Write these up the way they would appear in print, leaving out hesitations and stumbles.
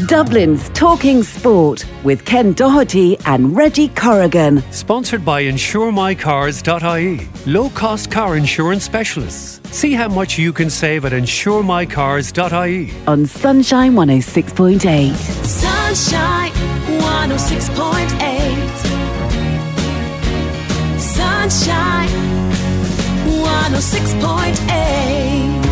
Dublin's Talking Sport with Ken Doherty and Reggie Corrigan. Sponsored by InsureMyCars.ie. Low-cost car insurance specialists. See how much you can save at InsureMyCars.ie. On Sunshine 106.8. Sunshine 106.8. Sunshine 106.8.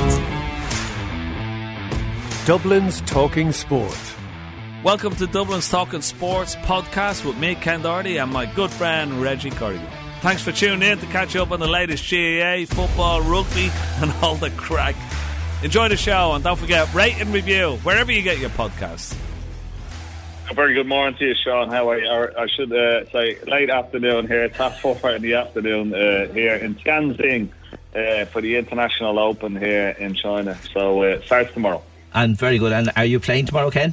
Dublin's Talking Sport. Welcome to Dublin's Talking Sports podcast with me, Ken Doherty, and my good friend Reggie Corrigan. Thanks for tuning in to catch up on the latest GAA, football, rugby and all the crack. Enjoy the show and don't forget, rate and review wherever you get your podcasts. A very good morning to you, Sean. How are you? I should say late afternoon here. It's 4:30 in the afternoon here in Tianjin for the International Open here in China. So it starts tomorrow. And very good. And are you playing tomorrow, Ken?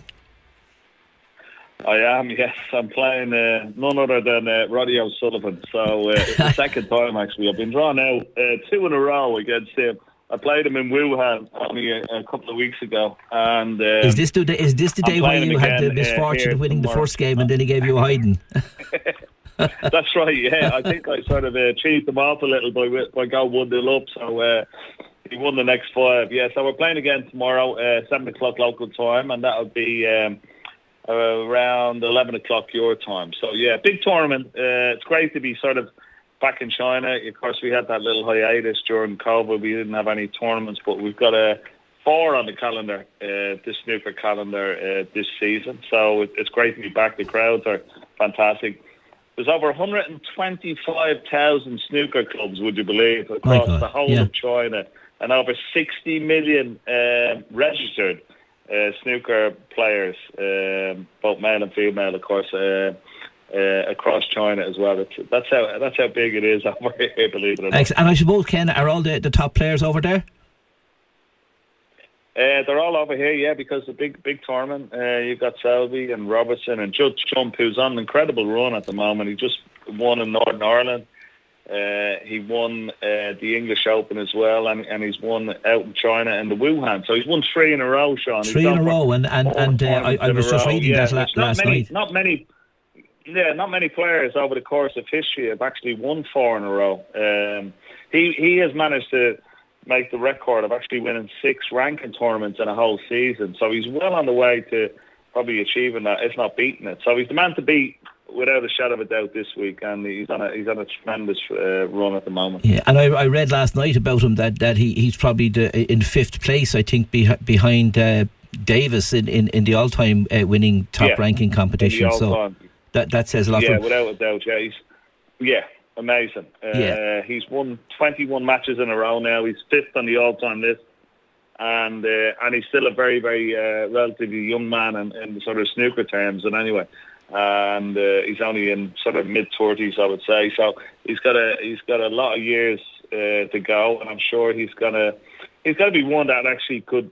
I am, yes. I'm playing none other than Roddy O'Sullivan. So it's the second time, actually. I've been drawn out 2 in a row against him. I played him in Wuhan only a couple of weeks ago. And is this the day when you had the misfortune of winning the first game and then he gave you a hiding? That's right, yeah. I think I sort of cheated him off a little by going 1-0 up. So he won the next 5. Yeah, so we're playing again tomorrow, 7 o'clock local time, and that'll be around 11 o'clock your time. So, yeah, big tournament. It's great to be sort of back in China. Of course, we had that little hiatus during COVID. We didn't have any tournaments, but we've got 4 on the calendar, this snooker calendar this season. So it's great to be back. The crowds are fantastic. There's over 125,000 snooker clubs, would you believe, across the whole of China, and over 60 million registered snooker players, both male and female, of course, across China as well. That's how big it is over here, believe it or not. And I suppose, Ken, are all the top players over there? They're all over here, yeah, because the big tournament. You've got Selby and Robertson and Judd Trump, who's on an incredible run at the moment. He just won in Northern Ireland. He won the English Open as well, and he's won out in China and the Wuhan. So he's won 3 in a row, Sean. 3 in a row, and I was just reading that last night. Not many players over the course of history have actually won 4 in a row. He has managed to make the record of actually winning 6 ranking tournaments in a whole season. So he's well on the way to probably achieving that, if not beating it. So he's the man to beat without a shadow of a doubt this week, and he's on a tremendous run at the moment. Yeah, and I read last night about him that he's probably in 5th place, I think, behind Davis in the all-time winning top ranking competition. So that says a lot. Yeah, without a doubt. Yeah, amazing. He's won 21 matches in a row now. He's 5th on the all-time list, and he's still a very, very relatively young man in sort of snooker terms. And anyway. And he's only in sort of mid-30s, I would say. So he's got a lot of years to go, and I'm sure he's gonna be one that actually could,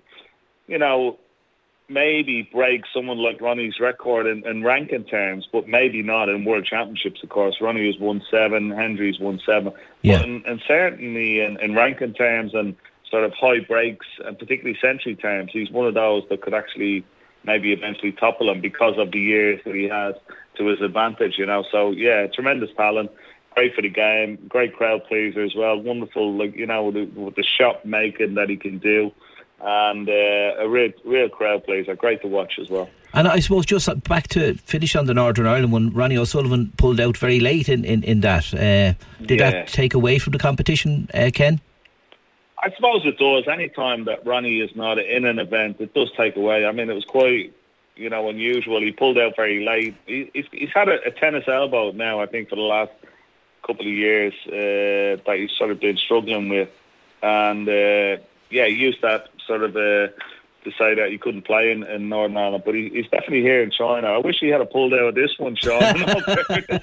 maybe break someone like Ronnie's record in ranking terms, but maybe not in World Championships. Of course, Ronnie has won 7, Hendry's won 7, but and certainly in ranking terms and sort of high breaks and particularly century terms, he's one of those that could actually maybe eventually topple him because of the years that he has to his advantage, So, yeah, tremendous talent, great for the game, great crowd pleaser as well, wonderful, with the shot making that he can do, and a real crowd pleaser, great to watch as well. And I suppose just back to finish on the Northern Ireland one, Ronnie O'Sullivan pulled out very late in that. Did that take away from the competition, Ken? I suppose it does. Any time that Ronnie is not in an event, it does take away. I mean, it was quite, unusual. He pulled out very late. He's had a tennis elbow now, I think, for the last couple of years that he's sort of been struggling with. And, he used that sort of to say that he couldn't play in Northern Ireland. But he's definitely here in China. I wish he had a pulled out of this one, Sean. I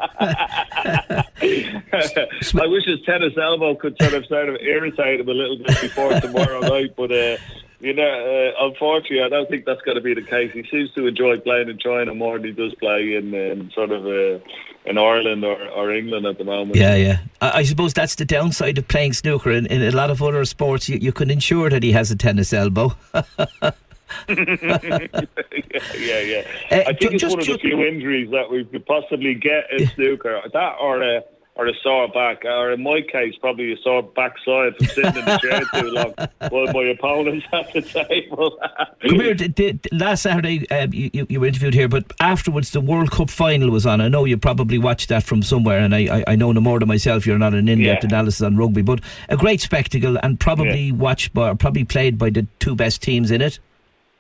wish his tennis elbow could sort of irritate him a little bit before tomorrow night, but unfortunately I don't think that's going to be the case. He seems to enjoy playing in China more than he does play in sort of in Ireland or England at the moment. Yeah. I suppose that's the downside of playing snooker. In a lot of other sports you can ensure that he has a tennis elbow. Yeah. I think it's one of the few injuries that we could possibly get in snooker. That or a sore back, or in my case, probably a sore backside from sitting in the chair too long while my opponents at the table. Come here, last Saturday you were interviewed here, but afterwards the World Cup final was on. I know you probably watched that from somewhere, and I know no more than myself you're not an in-depth analysis on rugby, but a great spectacle, and probably watched by, or probably played by the two best teams in it.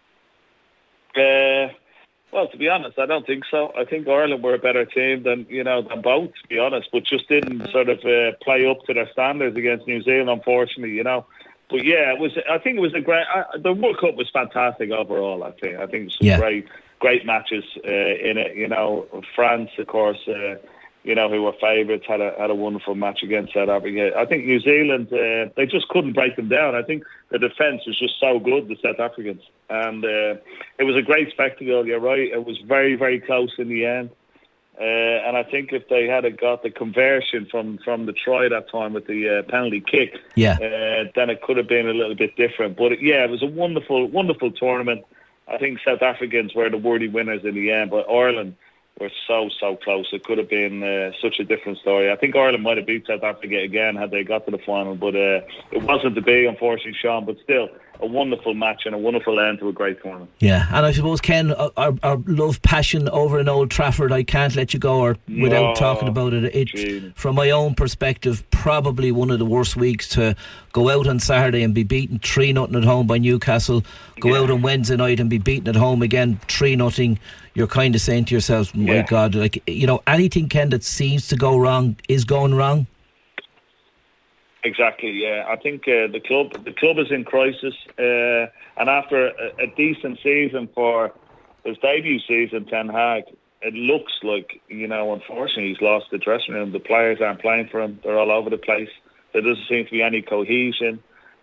Well, to be honest, I don't think so. I think Ireland were a better team than both, to be honest, but just didn't sort of play up to their standards against New Zealand, unfortunately, But yeah, I think it was a great. The World Cup was fantastic overall. I think it was some great matches in it. France, of course, who were favourites, had a wonderful match against South Africa. I think New Zealand, they just couldn't break them down. I think the defence was just so good, the South Africans. And it was a great spectacle, you're right. It was very, very close in the end. And I think if they had got the conversion from the try that time with the penalty kick, then it could have been a little bit different. But it was a wonderful, wonderful tournament. I think South Africans were the worthy winners in the end, but Ireland were so close. It could have been such a different story. I think Ireland might have beat South Africa again had they got to the final, but it wasn't to be, unfortunately, Sean. But still, a wonderful match and a wonderful end to a great tournament. Yeah, and I suppose, Ken, our love, passion over in Old Trafford, I can't let you go without talking about it. It's, from my own perspective, probably one of the worst weeks to go out on Saturday and be beaten 3-0 at home by Newcastle, go out on Wednesday night and be beaten at home again 3-0. You're kind of saying to yourself, my God, anything, Ken, that seems to go wrong is going wrong. Exactly, yeah. I think the club is in crisis, and after a decent season for his debut season, Ten Hag, it looks like, unfortunately, he's lost the dressing room. The players aren't playing for him; they're all over the place. There doesn't seem to be any cohesion.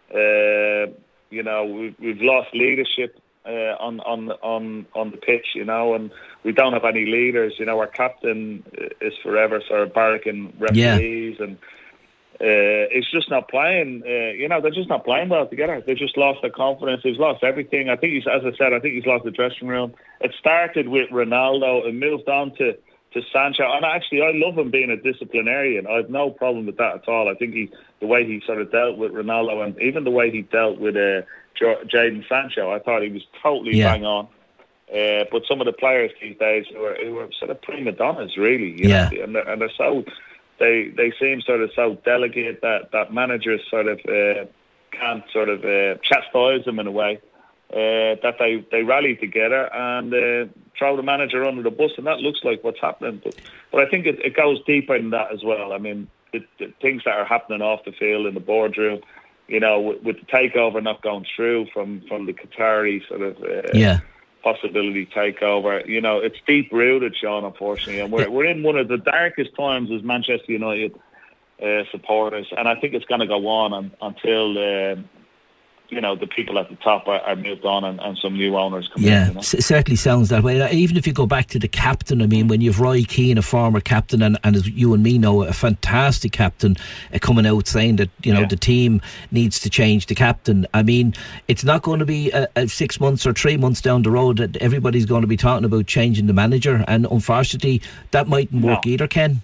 We've lost leadership on the pitch, and we don't have any leaders. Our captain is forever sort of barracking referees and. It's just not playing. They're just not playing well together. They've just lost their confidence. They've lost everything. I think he's lost the dressing room. It started with Ronaldo and moved on to Sancho. And actually, I love him being a disciplinarian. I have no problem with that at all. I think the way he sort of dealt with Ronaldo and even the way he dealt with Jadon Sancho, I thought he was totally bang on. But some of the players these days who are sort of prima donnas, really. And they're so. They seem sort of so delicate that managers sort of can't sort of chastise them in a way, that they rally together and throw the manager under the bus, and that looks like what's happening. But I think it goes deeper than that as well. I mean, the things that are happening off the field in the boardroom, with the takeover not going through from the Qatari sort of possibility takeover. It's deep rooted, Sean, unfortunately, and we're in one of the darkest times as Manchester United supporters, and I think it's going to go on until the people at the top are moved on and some new owners come in. Certainly sounds that way. Even if you go back to the captain, I mean, when you've Roy Keane, a former captain, and as you and me know, a fantastic captain, coming out saying that the team needs to change the captain. I mean, it's not going to be a 6 months or 3 months down the road that everybody's going to be talking about changing the manager, and unfortunately that mightn't work either, Ken.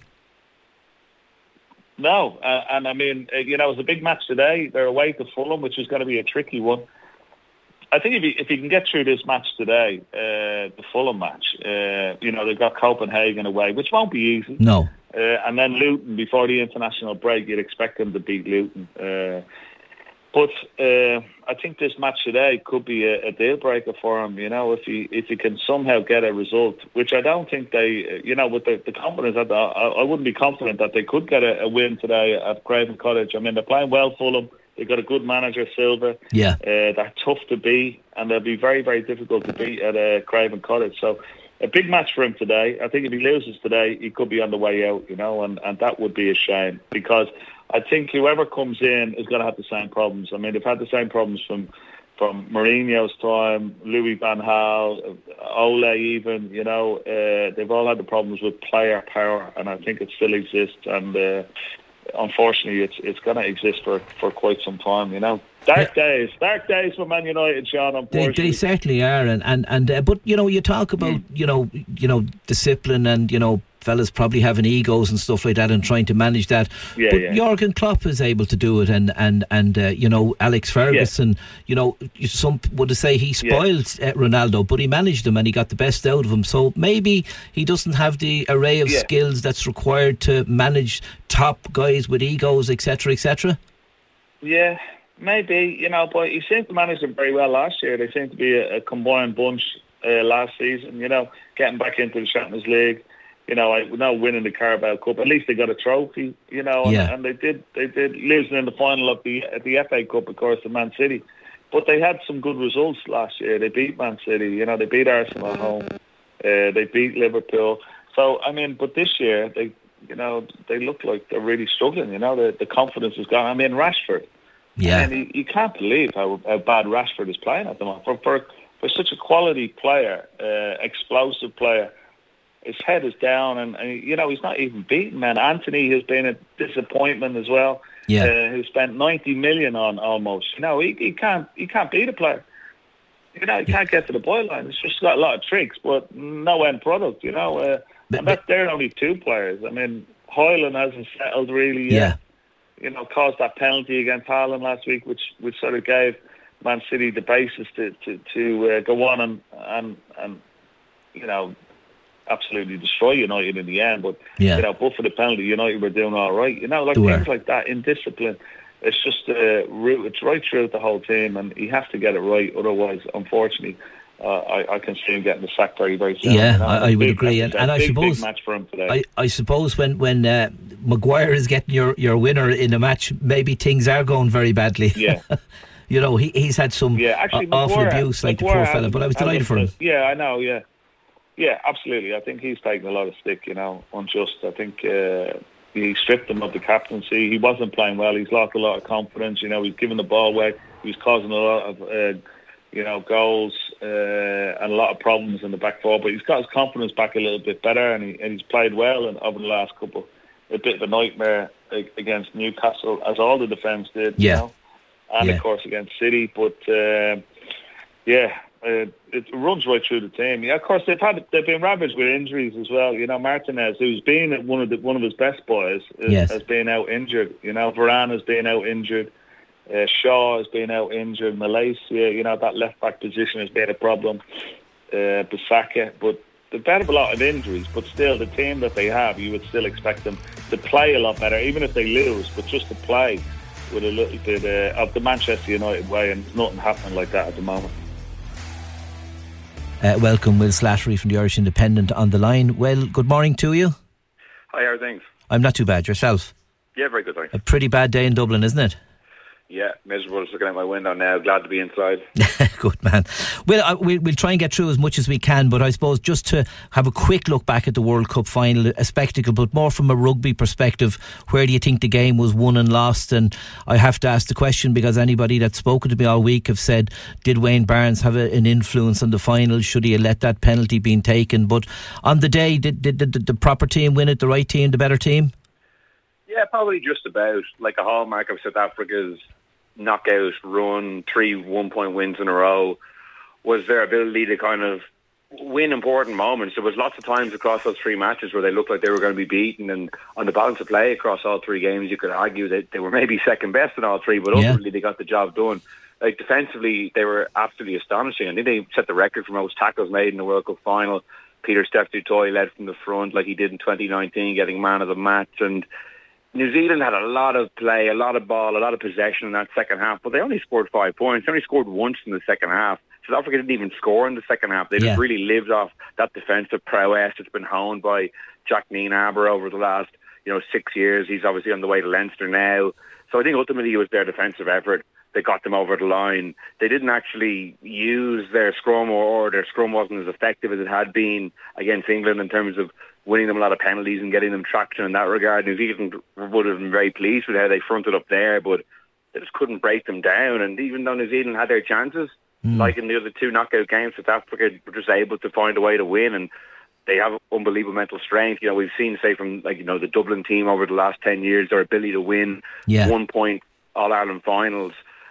No, and I mean, it was a big match today. They're away to Fulham, which is going to be a tricky one. I think if you can get through this match today, the Fulham match, they've got Copenhagen away, which won't be easy. No. And then Luton, before the international break, you'd expect them to beat Luton. But I think this match today could be a deal breaker for him. If he can somehow get a result, which I don't think they, with the confidence that I wouldn't be confident that they could get a win today at Craven Cottage. I mean, they're playing well, Fulham. They've got a good manager, Silva. Yeah. They're tough to beat, and they'll be very, very difficult to beat at Craven Cottage. So a big match for him today. I think if he loses today, he could be on the way out. And that would be a shame, because I think whoever comes in is going to have the same problems. I mean, they've had the same problems from Mourinho's time, Louis van Gaal, Ole even, they've all had the problems with player power, and I think it still exists. And unfortunately, it's going to exist for quite some time. Dark days for Man United, Sean. Unfortunately, they certainly are, and but you talk about discipline and fellas probably having egos and stuff like that and trying to manage that. But Jurgen Klopp is able to do it, and Alex Ferguson. Some would say he spoiled Ronaldo, but he managed him and he got the best out of him. So maybe he doesn't have the array of skills that's required to manage top guys with egos, etc., etc. Yeah. Maybe, but he seemed to manage them very well last year. They seemed to be a combined bunch last season, getting back into the Champions League, now winning the Carabao Cup. At least they got a trophy, and they did losing in the final of the FA Cup, of course, to Man City. But they had some good results last year. They beat Man City, they beat Arsenal at home, they beat Liverpool. So, but this year, they look like they're really struggling, the confidence is gone. Rashford. Yeah, you can't believe how bad Rashford is playing at the moment. For such a quality player, explosive player, his head is down, and he's not even beaten. Man, Anthony has been a disappointment as well. Yeah, who spent 90 million on almost. He can't beat a player. He can't get to the byline. It's just got a lot of tricks, but no end product. And they're only two players. Hoyland hasn't settled really yet. Caused that penalty against Haaland last week, which sort of gave Man City the basis to go on and absolutely destroy United in the end. But but for the penalty, United were doing all right. Things like that, indiscipline. It's just it's right throughout the whole team, and he has to get it right. Otherwise, unfortunately, I can see him getting the sack very, very soon. Yeah, I would agree. And I suppose big match for him today. I suppose when Maguire is getting your winner in a match, maybe things are going very badly. Yeah. He's had some awful abuse, like the poor fella, but I was delighted for him. Yeah, I know, yeah. Yeah, absolutely. I think he's taken a lot of stick, unjust. I think he stripped him of the captaincy. He wasn't playing well. He's lost a lot of confidence. He's given the ball away. He was causing a lot of goals and a lot of problems in the back four, but he's got his confidence back a little bit better, and he's played well over the last couple. A bit of a nightmare against Newcastle, as all the defence did, and of course against City. But it runs right through the team. Yeah, of course they've been ravaged with injuries as well. Martinez, who's been one of his best boys, has been out injured. Varane has been out injured. Shaw has been out injured. Malaysia, that left back position has been a problem. Bissaka, but they've had a lot of injuries. But still, the team that they have, you would still expect them to play a lot better, even if they lose. But just to play with a little bit of the Manchester United way, and there's nothing happening like that at the moment. Welcome, Will Slattery from the Irish Independent on the line. Well, good morning to you. Hi, how are things? I'm not too bad. Yourself? Yeah, very good, thanks. A pretty bad day in Dublin, isn't it? Yeah, miserable. Just looking out my window now. Glad to be inside. Good man. Well, we'll try and get through as much as we can, but I suppose just to have a quick look back at the World Cup final, a spectacle, but more from a rugby perspective, where do you think the game was won and lost? And I have to ask the question because anybody that's spoken to me all week have said, did Wayne Barnes have an influence on the final? Should he have let that penalty been taken? But on the day, did the proper team win it, the right team, the better team? Yeah, probably just about. Like a hallmark of South Africa's knockout run, 3 1-point wins in a row, was their ability to kind of win important moments. There was lots of times across those 3 matches where they looked like they were going to be beaten, and on the balance of play across all 3 games, you could argue that they were maybe second best in all 3, but ultimately they got the job done. Like defensively, they were absolutely astonishing. I think they set the record for most tackles made in the World Cup final. Peter Steph Dutoy led from the front like he did in 2019, getting man of the match. And New Zealand had a lot of play, a lot of ball, a lot of possession in that second half, but they only scored 5 points. They only scored once in the second half. South Africa didn't even score in the second half. They just really lived off that defensive prowess that's been honed by Jack Nienaber over the last 6 years. He's obviously on the way to Leinster now. So I think ultimately it was their defensive effort that got them over the line. They didn't actually use their scrum, or their scrum wasn't as effective as it had been against England in terms of winning them a lot of penalties and getting them traction in that regard. New Zealand would have been very pleased with how they fronted up there, but they just couldn't break them down. And even though New Zealand had their chances, like in the other 2 knockout games, South Africa were just able to find a way to win, and they have unbelievable mental strength. We've seen, say, from the Dublin team over the last 10 years, their ability to win 1 point All-Ireland finals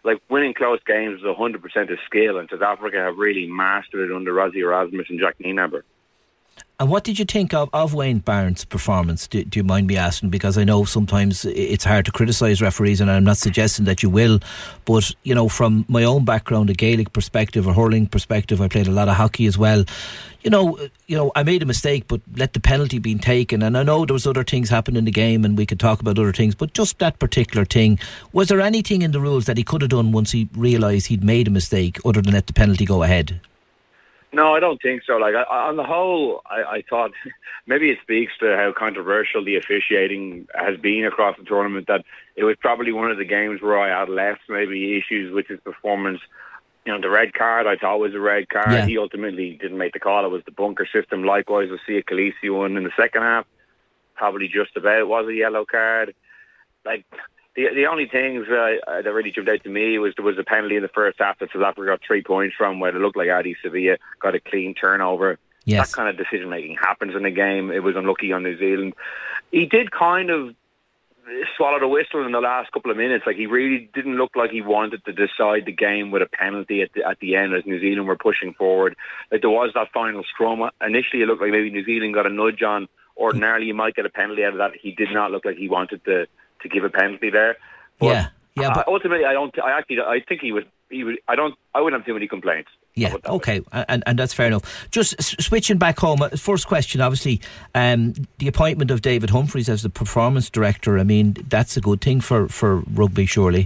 like winning close games is 100% of skill, and South Africa have really mastered it under Rassie Erasmus and Jack Nienaber. And what did you think of Wayne Barnes' performance? Do you mind me asking? Because I know sometimes it's hard to criticise referees, and I'm not suggesting that you will, but you know, from my own background, a Gaelic perspective, a hurling perspective, I played a lot of hockey as well. You know, I made a mistake, but let the penalty be taken. And I know there was other things happening in the game, and we could talk about other things, but just that particular thing, was there anything in the rules that he could have done once he realised he'd made a mistake, other than let the penalty go ahead? No, I don't think so. Like, on the whole, I thought maybe it speaks to how controversial the officiating has been across the tournament, that it was probably one of the games where I had less maybe issues with his performance. You know, the red card I thought was a red card. Yeah. He ultimately didn't make the call. It was the bunker system. Likewise with Sia Khaleesi one in the second half. Probably just about was a yellow card. Like, the only things that really jumped out to me was there was a penalty in the first half that South Africa got 3 points from, where it looked like Adi Sevilla got a clean turnover. Yes. That kind of decision making happens in the game. It was unlucky on New Zealand. He did kind of swallow the whistle in the last couple of minutes. Like, he really didn't look like he wanted to decide the game with a penalty at the end as New Zealand were pushing forward. Like, there was that final scrum. Initially it looked like maybe New Zealand got a nudge on. Ordinarily you might get a penalty out of that. He did not look like he wanted to give a penalty there. But but ultimately I think he was I wouldn't have too many complaints. Yeah, okay, and that's fair enough. Just switching back home, first question, obviously, the appointment of David Humphreys as the performance director, I mean, that's a good thing for rugby, surely.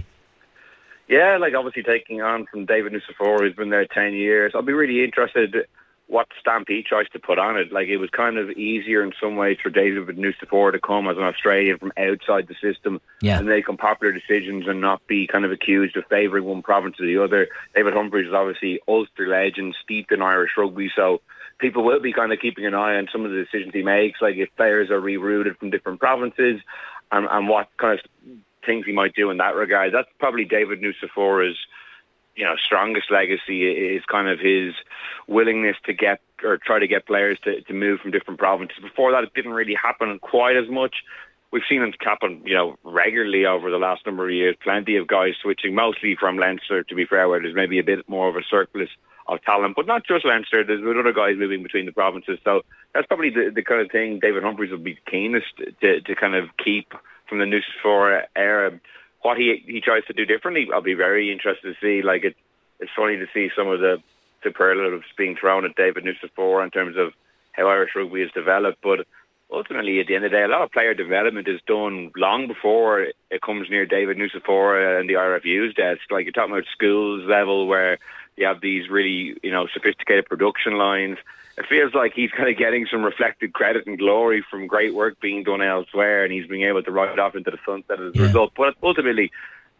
Yeah, like obviously taking on from David Nucifora, who's been there 10 years. I'll be really interested what stamp he tries to put on it. Like, it was kind of easier in some ways for David Nucifora to come as an Australian from outside the system and make unpopular decisions and not be kind of accused of favouring one province or the other. David Humphreys is obviously Ulster legend, steeped in Irish rugby, so people will be kind of keeping an eye on some of the decisions he makes, like if players are rerouted from different provinces and what kind of things he might do in that regard. That's probably David Nucifora's strongest legacy, is kind of his willingness to get or try to get players to move from different provinces. Before that, it didn't really happen quite as much. We've seen it happen, regularly over the last number of years. Plenty of guys switching, mostly from Leinster, to be fair, where there's maybe a bit more of a surplus of talent, but not just Leinster. There's other guys moving between the provinces. So that's probably the kind of thing David Humphreys would be keenest to kind of keep from the Nucifora era. What he tries to do differently, I'll be very interested to see. Like, it's funny to see some of the superlatives being thrown at David Nucifora in terms of how Irish rugby is developed, but ultimately at the end of the day, a lot of player development is done long before it comes near David Nucifora and the RFU's desk. Like, you're talking about schools level where you have these really sophisticated production lines. It feels like he's kind of getting some reflected credit and glory from great work being done elsewhere, and he's being able to ride off into the sunset as a result. But ultimately,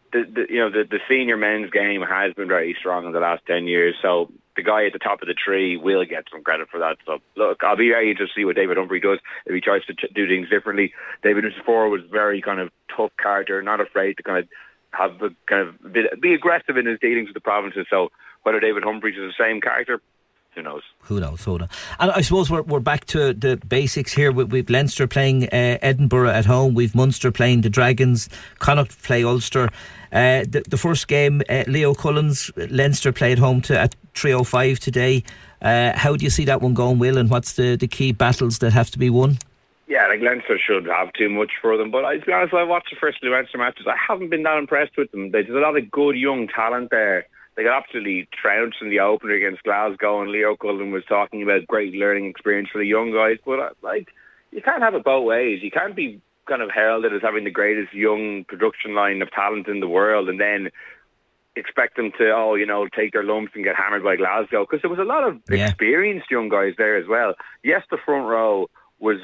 the senior men's game has been very strong in the last 10 years. So the guy at the top of the tree will get some credit for that. So look, I'll be very interested to see what David Humphrey does if he tries to do things differently. David Nucifora was very kind of tough character, not afraid to kind of have a kind of be aggressive in his dealings with the provinces. So whether David Humphreys is the same character, who knows? Who knows? And I suppose we're back to the basics here. We've Leinster playing Edinburgh at home. We've Munster playing the Dragons. Connacht play Ulster. The first game, Leo Cullen's Leinster play at home at 3:05 today. How do you see that one going, Will? And what's the key battles that have to be won? Yeah, like Leinster should have too much for them. But to be honest, I watched the first two Leinster matches. I haven't been that impressed with them. There's a lot of good young talent there. They got absolutely trounced in the opener against Glasgow, and Leo Cullen was talking about great learning experience for the young guys. But you can't have it both ways. You can't be kind of heralded as having the greatest young production line of talent in the world and then expect them to, take their lumps and get hammered by Glasgow. Because there was a lot of experienced young guys there as well. Yes, the front row was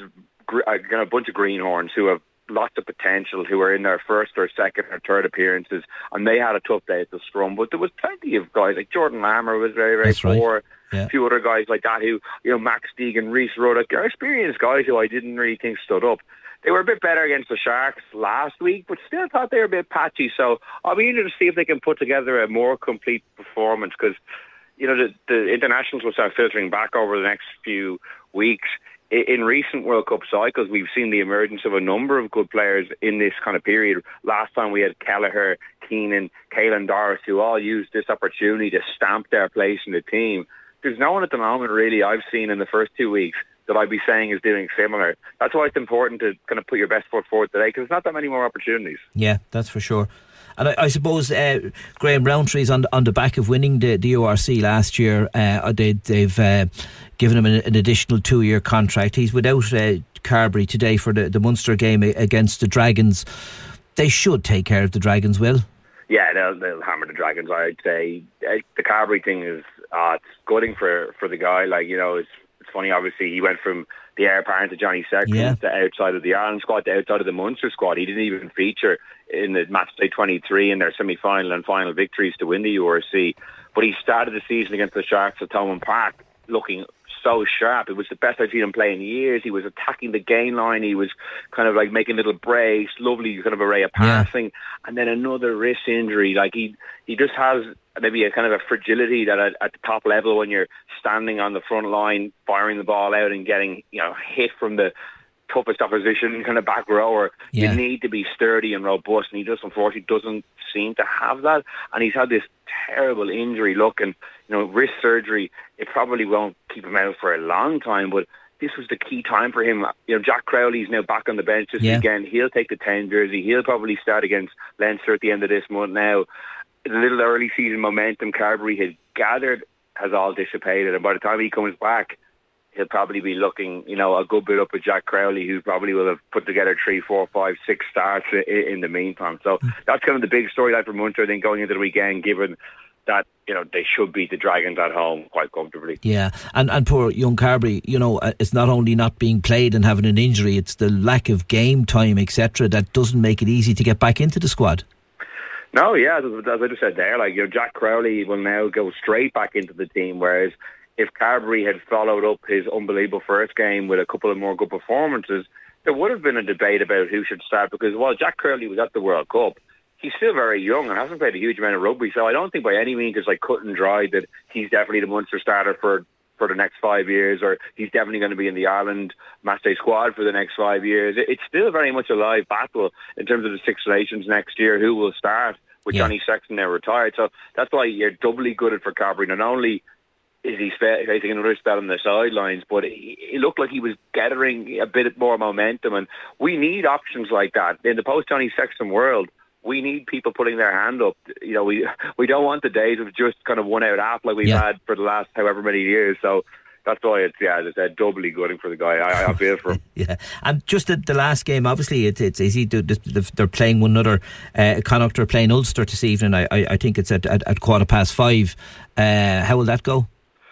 a bunch of greenhorns who have lots of potential, who were in their first or second or third appearances, and they had a tough day at the scrum. But there was plenty of guys, like Jordan Lammer was very, very poor. Right. Yeah. A few other guys like that who, Max Deegan, Reese Ruddock, are experienced guys who I didn't really think stood up. They were a bit better against the Sharks last week, but still thought they were a bit patchy. So I'll be interested to see if they can put together a more complete performance, because, the internationals will start filtering back over the next few weeks. in recent World Cup cycles, we've seen the emergence of a number of good players in this kind of period. Last time we had Kelleher, Keenan, Caelan Doris, who all used this opportunity to stamp their place in the team. There's no one at the moment, really, I've seen in the first 2 weeks that I'd be saying is doing similar. That's why it's important to kind of put your best foot forward today, because there's not that many more opportunities. Yeah, that's for sure. And I suppose Graham Roundtree's on the back of winning the URC last year. They've given him an additional 2-year contract. He's without Carbery today for the Munster game against the Dragons. They should take care of the Dragons, Will. Yeah, they'll hammer the Dragons, I'd say. The Carbery thing is it's gutting for the guy. Like, you know, it's funny, obviously, he went from the heir apparent to Johnny Sexton to outside of the Ireland squad to outside of the Munster squad. He didn't even feature in the matchday 23 in their semi-final and final victories to win the URC. But he started the season against the Sharks at Thomond Park looking so sharp. It was the best I've seen him play in years. He was attacking the gain line. He was kind of like making little breaks, lovely kind of array of passing. And then another wrist injury. Like he just has maybe a kind of a fragility that at the top level, when you're standing on the front line, firing the ball out and getting, you know, hit from the toughest opposition kind of back rower, you need to be sturdy and robust, and he just unfortunately doesn't seem to have that. And he's had this terrible injury look, and you know, wrist surgery, it probably won't keep him out for a long time, but this was the key time for him. You know, Jack Crowley's now back on the bench this weekend. He'll take the 10 jersey. He'll probably start against Leinster at the end of this month. Now, the little early season momentum Carbery had gathered has all dissipated, and by the time he comes back, he'll probably be looking, you know, a good bit up at Jack Crowley, who probably will have put together 3, 4, 5, 6 starts in the meantime. So that's kind of the big storyline for Munster, I think, going into the weekend, given that, you know, they should beat the Dragons at home quite comfortably. Yeah, and poor young Carbery, you know, it's not only not being played and having an injury, it's the lack of game time, etc., that doesn't make it easy to get back into the squad. No, yeah, as I just said there, like, you know, Jack Crowley will now go straight back into the team, whereas if Carbery had followed up his unbelievable first game with a couple of more good performances, there would have been a debate about who should start, because while Jack Crowley was at the World Cup, he's still very young and hasn't played a huge amount of rugby, so I don't think by any means it's like cut and dry that he's definitely the Munster starter for the next 5 years, or he's definitely going to be in the Ireland matchday squad for the next 5 years. It's still very much a live battle in terms of the Six Nations next year, who will start with Johnny Sexton now retired. So that's why you're doubly gutted for Carbery. Not only is he facing another spell on the sidelines, but it looked like he was gathering a bit more momentum, and we need options like that. In the post-Johnny Sexton world, we need people putting their hand up. You know, we don't want the days of just kind of one-out app like we've had for the last however many years. So that's why it's, as I said, doubly gutting for the guy. I feel for him. Yeah, and just the last game, obviously, it's easy. They're playing one another. Connacht are playing Ulster this evening. I think it's at 5:15. How will that go?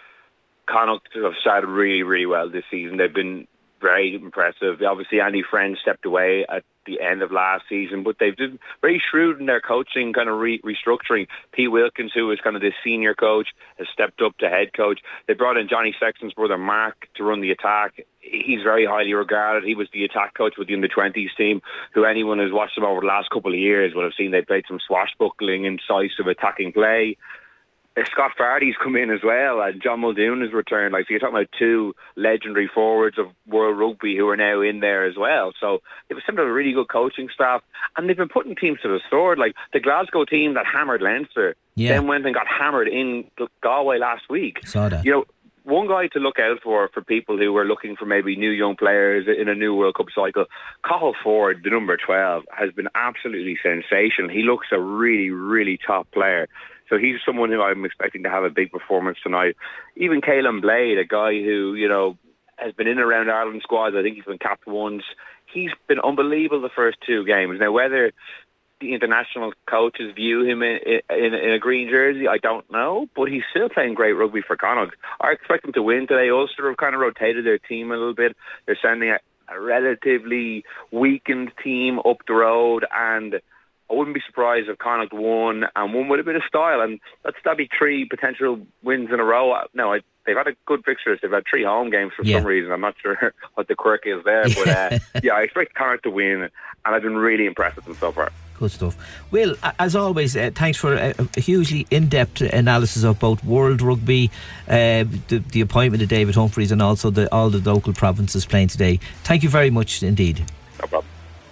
Connacht have started really, really well this season. They've been very impressive. Obviously, Andy Friend stepped away at the end of last season, but they've been very shrewd in their coaching, kind of restructuring. Pete Wilkins, who is kind of the senior coach, has stepped up to head coach. They brought in Johnny Sexton's brother Mark to run the attack. He's very highly regarded. He was the attack coach with the under-20s team, who anyone who's watched them over the last couple of years will have seen they played some swashbuckling, incisive attacking play. Scott Fardy's come in as well, and John Muldoon has returned. Like, so you're talking about two legendary forwards of World Rugby who are now in there as well. So they've assembled a really good coaching staff, and they've been putting teams to the sword. Like the Glasgow team that hammered Leinster, then went and got hammered in Galway last week. Saw that. You know, one guy to look out for people who are looking for maybe new young players in a new World Cup cycle, Cathal Ford, the number 12, has been absolutely sensational. He looks a really, really top player. So he's someone who I'm expecting to have a big performance tonight. Even Caelan Blade, a guy who, you know, has been in and around Ireland squads. I think he's been capped once. He's been unbelievable the first two games. Now, whether the international coaches view him in a green jersey, I don't know, but he's still playing great rugby for Connacht. I expect him to win today. Ulster have kind of rotated their team a little bit. They're sending a relatively weakened team up the road, and I wouldn't be surprised if Connacht won, and won with a bit of style, and that'd be 3 potential wins in a row. No, they've had a good fixtures. They've had 3 home games for some reason. I'm not sure what the quirk is there, but I expect Connacht to win, and I've been really impressed with them so far. Good stuff. Will, as always, thanks for a hugely in-depth analysis of both World Rugby, the appointment of David Humphreys, and also all the local provinces playing today. Thank you very much indeed. No problem.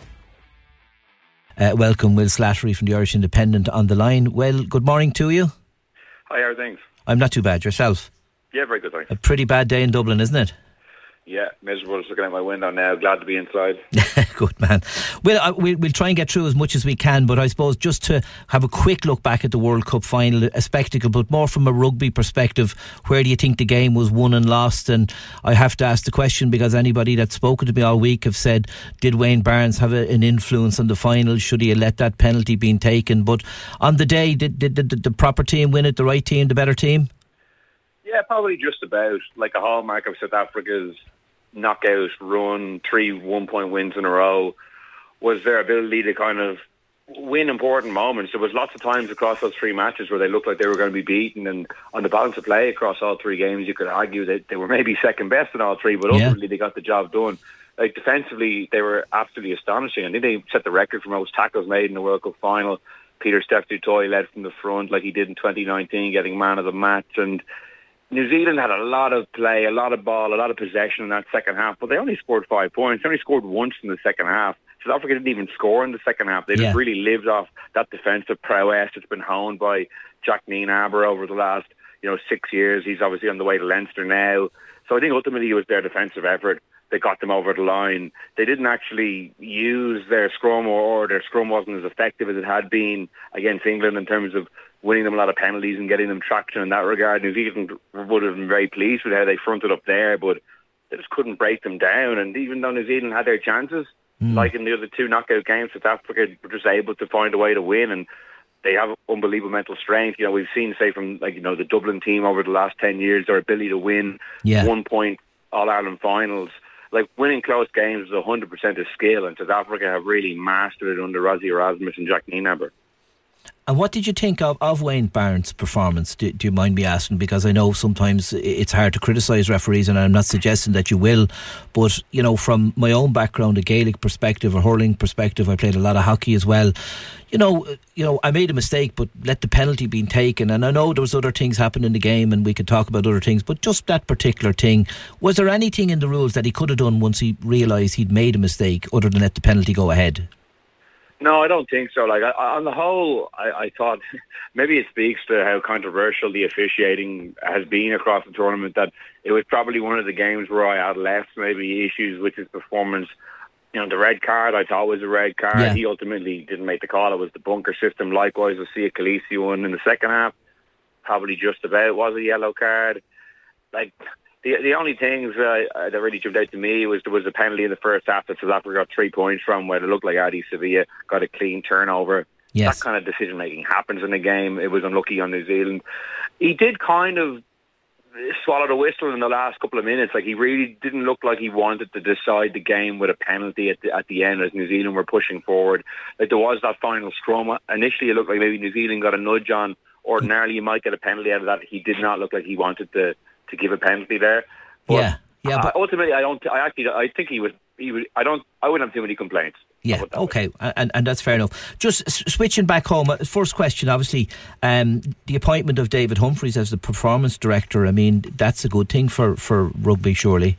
Welcome, Will Slattery from the Irish Independent on the line. Well, good morning to you. Hi, how are things? I'm not too bad. Yourself? Yeah, very good, thanks. A pretty bad day in Dublin, isn't it? Yeah, miserable. Just looking out my window now. Glad to be inside. Good man. Well, we'll try and get through as much as we can, but I suppose just to have a quick look back at the World Cup final, a spectacle, but more from a rugby perspective, where do you think the game was won and lost? And I have to ask the question because anybody that's spoken to me all week have said, did Wayne Barnes have an influence on the final? Should he have let that penalty being taken? But on the day, did the proper team win it, the right team, the better team? Yeah, probably just about. Like a hallmark of South Africa's knockout run, 3 1-point wins in a row, was their ability to kind of win important moments. There was lots of times across those 3 matches where they looked like they were going to be beaten, and on the balance of play across all 3 games, you could argue that they were maybe second best in all 3, but ultimately they got the job done. Like defensively, they were absolutely astonishing. I think they set the record for most tackles made in the World Cup final. Peter Steph du Toit led from the front like he did in 2019, getting man of the match, and New Zealand had a lot of play, a lot of ball, a lot of possession in that second half, but they only scored 5 points. They only scored once in the second half. South Africa didn't even score in the second half. They just really lived off that defensive prowess that's been honed by Jack Nienaber over the last 6 years. He's obviously on the way to Leinster now. So I think ultimately it was their defensive effort that got them over the line. They didn't actually use their scrum, or their scrum wasn't as effective as it had been against England in terms of winning them a lot of penalties and getting them traction in that regard. New Zealand would have been very pleased with how they fronted up there, but they just couldn't break them down. And even though New Zealand had their chances, like in the other 2 knockout games, South Africa were just able to find a way to win, and they have unbelievable mental strength. We've seen, say, from the Dublin team over the last 10 years, their ability to win 1-point All-Ireland finals. Like, winning close games is 100% of skill, and South Africa have really mastered it under Rassie Erasmus and Jack Nienaber. And what did you think of Wayne Barnes' performance? Do you mind me asking? Because I know sometimes it's hard to criticise referees, and I'm not suggesting that you will, but from my own background, a Gaelic perspective, a hurling perspective, I played a lot of hockey as well. I made a mistake, but let the penalty be taken. And I know there was other things happening in the game, and we could talk about other things, but just that particular thing, was there anything in the rules that he could have done once he realised he'd made a mistake, other than let the penalty go ahead? No, I don't think so. Like, on the whole, I thought maybe it speaks to how controversial the officiating has been across the tournament, that it was probably one of the games where I had less maybe issues with his performance. The red card I thought was a red card. Yeah. He ultimately didn't make the call. It was the bunker system. Likewise, the Sia Khaleesi one in the second half, probably just about was a yellow card. Like, the only things that really jumped out to me was there was a penalty in the first half that South Africa got 3 points from, where it looked like Adi Sevilla got a clean turnover. Yes. That kind of decision making happens in a game. It was unlucky on New Zealand. He did kind of swallow the whistle in the last couple of minutes. Like, he really didn't look like he wanted to decide the game with a penalty at the end as New Zealand were pushing forward. Like, there was that final scrum. Initially it looked like maybe New Zealand got a nudge on. Ordinarily you might get a penalty out of that. He did not look like he wanted to give a penalty there. But but ultimately I think he was I wouldn't have too many complaints. Yeah, okay, and that's fair enough. Just switching back home, first question, obviously, the appointment of David Humphreys as the performance director, I mean, that's a good thing for rugby, surely.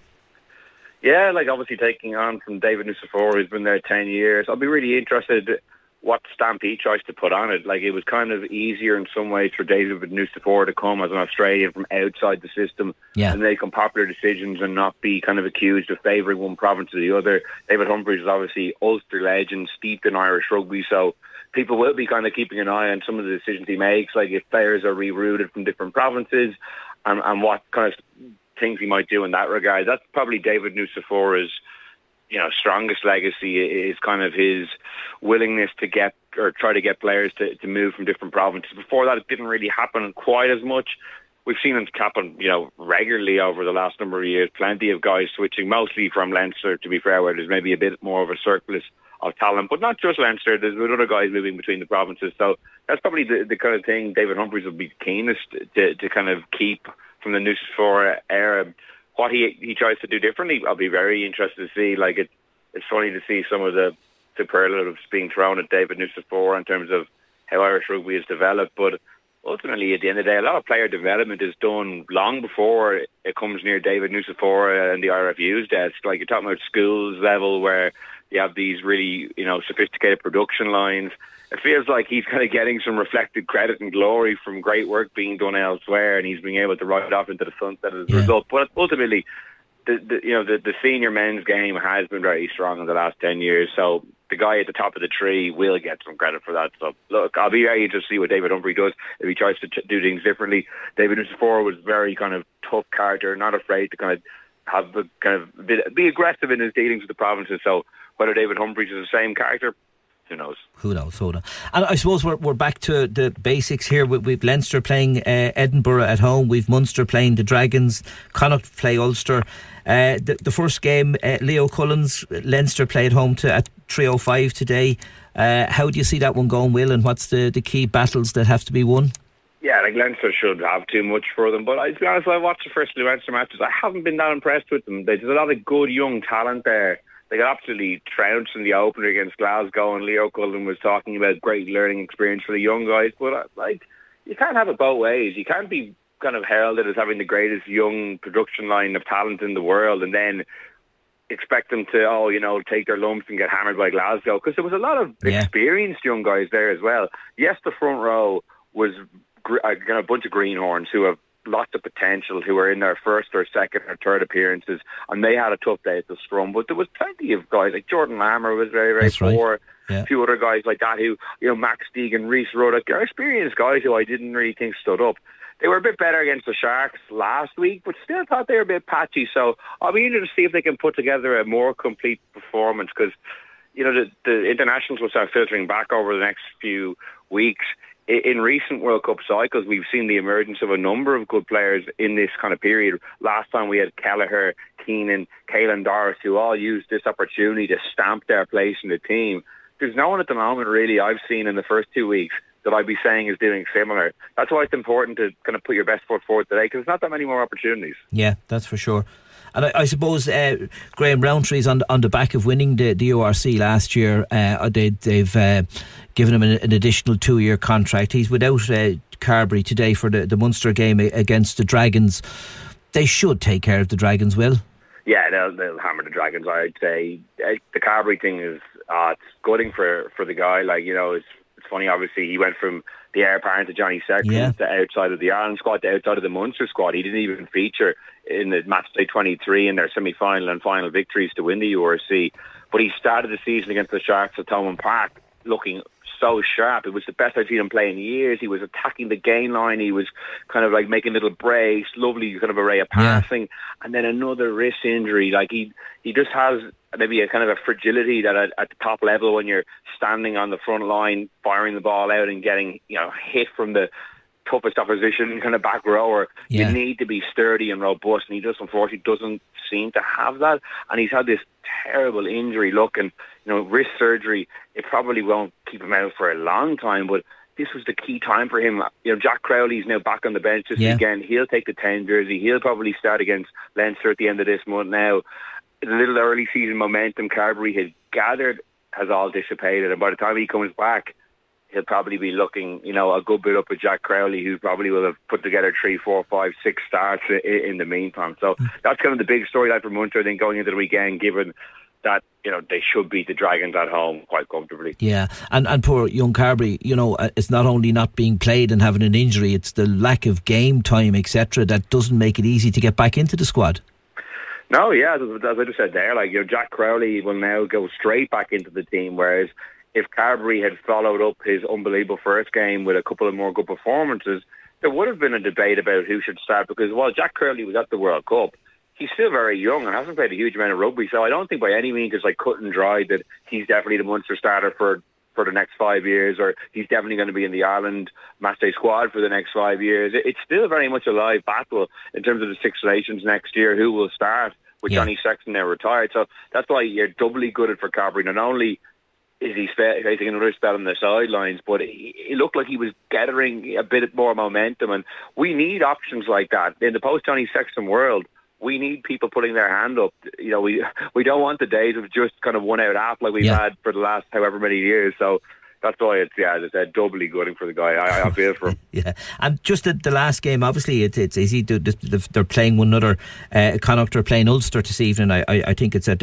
Yeah, like obviously taking on from David Nucifora, who's been there 10 years. I'll be really interested what stamp he tries to put on it. Like, it was kind of easier in some ways for David Nucifora to come as an Australian from outside the system and make unpopular decisions and not be kind of accused of favouring one province or the other. David Humphreys is obviously Ulster legend, steeped in Irish rugby, so people will be kind of keeping an eye on some of the decisions he makes, like if players are rerouted from different provinces and what kind of things he might do in that regard. That's probably David Nucifora's strongest legacy, is kind of his willingness to get or try to get players to move from different provinces. Before that, it didn't really happen quite as much. We've seen it happen, regularly over the last number of years. Plenty of guys switching, mostly from Leinster, to be fair, where there's maybe a bit more of a surplus of talent, but not just Leinster. There's other guys moving between the provinces. So that's probably the kind of thing David Humphreys would be keenest to kind of keep from the Nucifora era. What he tries to do differently, I'll be very interested to see. Like, it's funny to see some of the superlatives being thrown at David Nucifora in terms of how Irish rugby is developed, but ultimately, at the end of the day, a lot of player development is done long before it comes near David Nucifora and the IRFU's desk. Like, you're talking about schools level where you have these really, sophisticated production lines. It feels like he's kind of getting some reflected credit and glory from great work being done elsewhere, and he's being able to ride off into the sunset as a result. But ultimately, the senior men's game has been very strong in the last 10 years. So the guy at the top of the tree will get some credit for that. So look, I'll be very interested to see what David Humphrey does if he tries to do things differently. David Nucifora was very kind of tough character, not afraid to kind of have the kind of be aggressive in his dealings with the provinces. So whether David Humphreys is the same character, who knows? Who knows? And I suppose we're back to the basics here. We've Leinster playing Edinburgh at home. We've Munster playing the Dragons. Connacht play Ulster. The first game, Leo Cullen's Leinster play at home at 3:05 today. How do you see that one going, Will? And what's the key battles that have to be won? Yeah, like Leinster should have too much for them. But to be honest, I watched the first two Leinster matches. I haven't been that impressed with them. There's a lot of good young talent there. They got absolutely trounced in the opener against Glasgow, and Leo Cullen was talking about great learning experience for the young guys. But you can't have it both ways. You can't be kind of heralded as having the greatest young production line of talent in the world and then expect them to, take their lumps and get hammered by Glasgow, because there was a lot of experienced young guys there as well. Yes, the front row was a bunch of greenhorns who have lots of potential, who were in their first or second or third appearances, and they had a tough day at the scrum. But there was plenty of guys, like Jordan Lammer was very, very poor. Right. Yeah. A few other guys like that who, Max Deegan, Rhys Ruddock, are experienced guys who I didn't really think stood up. They were a bit better against the Sharks last week, but still thought they were a bit patchy. So I'll be interested to see if they can put together a more complete performance, because, the internationals will start filtering back over the next few weeks. In recent World Cup cycles, we've seen the emergence of a number of good players in this kind of period. Last time we had Kelleher, Keenan, Caelan Doris, who all used this opportunity to stamp their place in the team. There's no one at the moment, really, I've seen in the first 2 weeks that I'd be saying is doing similar. That's why it's important to kind of put your best foot forward today, because there's not that many more opportunities. Yeah, that's for sure. And I suppose Graham Roundtree's on the back of winning the ORC last year. They've given him an additional 2-year contract. He's without Carberry today for the Munster game against the Dragons. They should take care of the Dragons, Will? Yeah, they'll hammer the Dragons, I'd say. The Carberry thing is it's gutting for the guy. It's funny, obviously, he went from the heir apparent to Johnny Sexton to outside of the Ireland squad to outside of the Munster squad. He didn't even feature in the matchday 23 in their semi-final and final victories to win the URC. But he started the season against the Sharks at Thomond Park looking so sharp. It was the best I've seen him play in years. He was attacking the gain line. He was kind of like making little breaks, lovely kind of array of passing. And then another wrist injury. Like he just has maybe a kind of a fragility that at the top level, when you're standing on the front line, firing the ball out and getting, hit from the toughest opposition kind of back rower, you need to be sturdy and robust, and he just unfortunately doesn't seem to have that. And he's had this terrible injury look, and wrist surgery, it probably won't keep him out for a long time, but this was the key time for him. Jack Crowley's now back on the bench this weekend. He'll take the 10 jersey. He'll probably start against Leinster at the end of this month. Now the little early season momentum Carberry had gathered has all dissipated, and by the time he comes back, he'll probably be looking, a good bit up at Jack Crowley, who probably will have put together 3, 4, 5, 6 starts in the meantime. So that's kind of the big storyline for Munster, I think, going into the weekend, given that, they should beat the Dragons at home quite comfortably. Yeah, and poor young Carberry, it's not only not being played and having an injury, it's the lack of game time, etc., that doesn't make it easy to get back into the squad. No, yeah, as I just said there, Jack Crowley will now go straight back into the team, whereas if Carberry had followed up his unbelievable first game with a couple of more good performances, there would have been a debate about who should start, because while Jack Crowley was at the World Cup, he's still very young and hasn't played a huge amount of rugby, so I don't think by any means it's cut and dry that he's definitely the Munster starter for the next 5 years, or he's definitely going to be in the Ireland matchday squad for the next 5 years. It's still very much a live battle in terms of the Six Nations next year, who will start with Johnny Sexton now retired. So that's why you're doubly gutted for Carberry. Not only is he facing another spell on the sidelines, but it looked like he was gathering a bit more momentum, and we need options like that. In the post-Johnny Sexton world, we need people putting their hand up. You know, we don't want the days of just kind of one out app like we've had for the last however many years. So that's why it's, as I said, doubly gooding for the guy. I feel for him. Yeah, and just the last game, obviously it's easy. They're playing one another. Connacht are playing Ulster this evening. I think it's at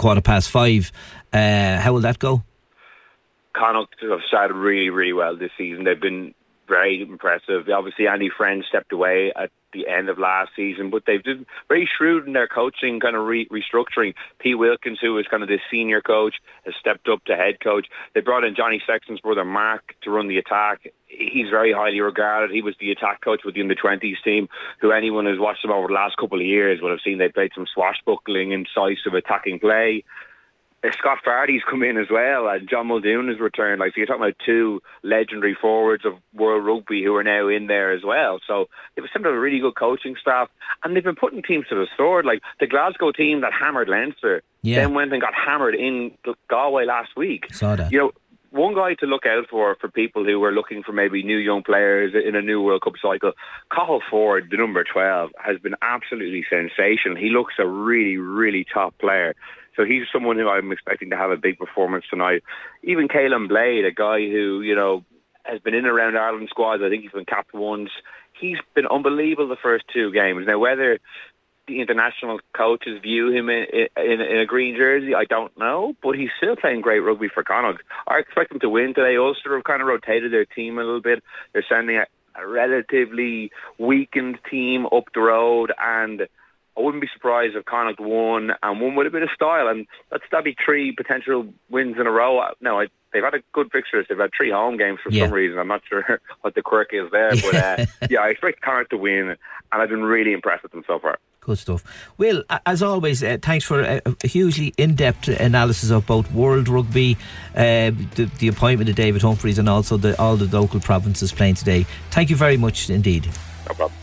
5:15. How will that go? Connacht have started really, really well this season. They've been very impressive. Obviously, Andy Friend stepped away at the end of last season, but they've been very shrewd in their coaching, kind of restructuring. Pete Wilkins, who is kind of the senior coach, has stepped up to head coach. They brought in Johnny Sexton's brother Mark to run the attack. He's very highly regarded. He was the attack coach with the under-20s team, who anyone who's watched them over the last couple of years would have seen they played some swashbuckling, incisive attacking play. Scott Fardy's come in as well, and John Muldoon has returned. So you're talking about two legendary forwards of World Rugby who are now in there as well. So they've assembled a really good coaching staff, and they've been putting teams to the sword. Like the Glasgow team that hammered Leinster, then went and got hammered in Galway last week. Saw that. You know, one guy to look out for people who are looking for maybe new young players in a new World Cup cycle, Cathal Ford, the number 12, has been absolutely sensational. He looks a really, really top player. So he's someone who I'm expecting to have a big performance tonight. Even Caelan Blade, a guy who, you know, has been in and around Ireland squads. I think he's been capped once. He's been unbelievable the first two games. Now, whether the international coaches view him in a green jersey, I don't know, but he's still playing great rugby for Connacht. I expect him to win today. Ulster have kind of rotated their team a little bit. They're sending a relatively weakened team up the road, and I wouldn't be surprised if Connacht won, and won with a bit of style, and that'd be 3 potential wins in a row. No, they've had a good fixtures. They've had 3 home games for some reason. I'm not sure what the quirk is there, but I expect Connacht to win, and I've been really impressed with them so far. Good stuff. Will, as always, thanks for a hugely in-depth analysis of both World Rugby, the appointment of David Humphreys, and also all the local provinces playing today. Thank you very much indeed. No problem.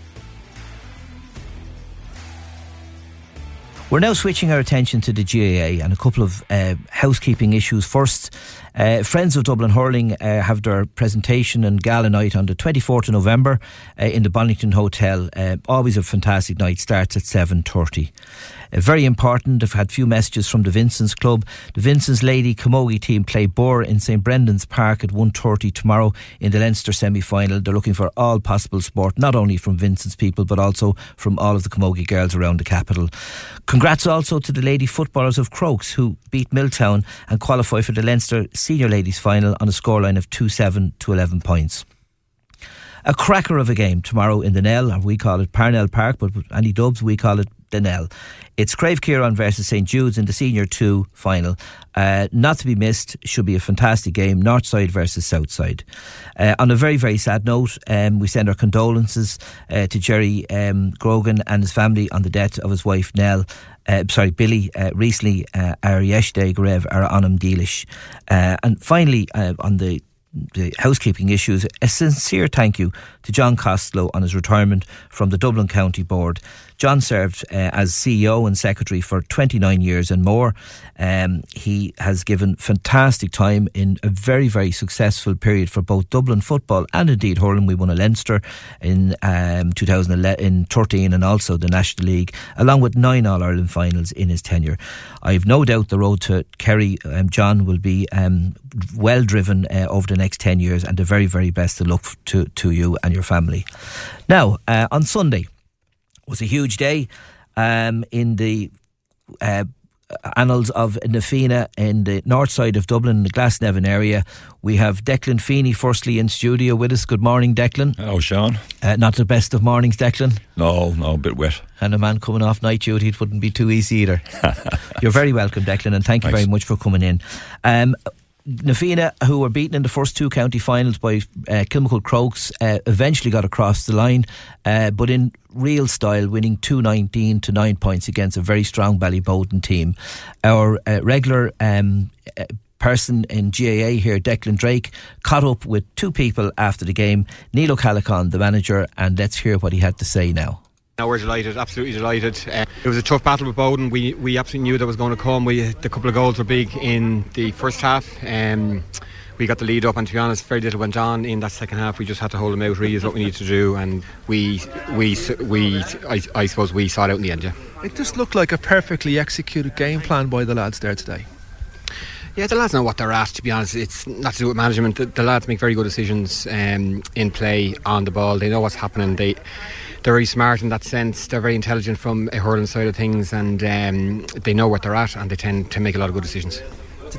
We're now switching our attention to the GAA and a couple of housekeeping issues. First, Friends of Dublin Hurling have their presentation and gala night on the 24th of November in the Bonington Hotel. Always a fantastic night, starts at 7:30. Very important, I've had few messages from the Vincent's Club. The Vincent's Lady Camogie team play Bore in St Brendan's Park at 1:30 tomorrow in the Leinster semi-final. They're looking for all possible support, not only from Vincent's people but also from all of the Camogie girls around the capital. Congrats also to the lady footballers of Crokes, who beat Milltown and qualify for the Leinster Senior Ladies Final on a scoreline of 2-7 to 11 points. A cracker of a game tomorrow in the Nell, or we call it Parnell Park, but Andy Dubs, we call it the Nell. It's Crave Kieran versus St Jude's in the Senior 2 final. Not to be missed, should be a fantastic game. Northside versus Southside. On a very, very sad note, we send our condolences to Jerry Grogan and his family on the death of his wife Nell. Billy, recently, our yesterday Grev, our Anam Dealish. And finally, on the housekeeping issues, a sincere thank you to John Costello on his retirement from the Dublin County Board. John served as CEO and Secretary for 29 years and more. He has given fantastic time in a very, very successful period for both Dublin football and indeed hurling. We won a Leinster in 2013 and also the National League, along with 9 All-Ireland finals in his tenure. I have no doubt the road to Kerry, John, will be well driven over the next 10 years, and the very, very best of luck to you and your family. Now, on Sunday was a huge day in the annals of Nafina in the north side of Dublin, the Glasnevin area. We have Declan Feeney firstly in studio with us. Good morning, Declan. Hello, Sean. Not the best of mornings, Declan. No, a bit wet. And a man coming off night duty, it wouldn't be too easy either. You're very welcome, Declan, and thank you very much for coming in. Nafina, who were beaten in the first 2 county finals by Kilmacud Crokes, eventually got across the line, but in real style, winning 2-19 to 9 points against a very strong Ballybowden team. Our regular person in GAA here, Declan Drake, caught up with 2 people after the game, Neil O'Callaghan, the manager, and let's hear what he had to say now. No, we're delighted, absolutely delighted. It was a tough battle with Bowden. We absolutely knew that was going to come. The couple of goals were big in the first half. we got the lead up, and to be honest, very little went on in that second half. We just had to hold them out, really, is what we need to do, and I suppose we saw it out in the end. Yeah, it just looked like a perfectly executed game plan by the lads there today. Yeah, the lads know what they're at, to be honest. It's not to do with management. The lads make very good decisions in play, on the ball. They know what's happening. They're very smart in that sense. They're very intelligent from a hurling side of things, and they know what they're at, and they tend to make a lot of good decisions. The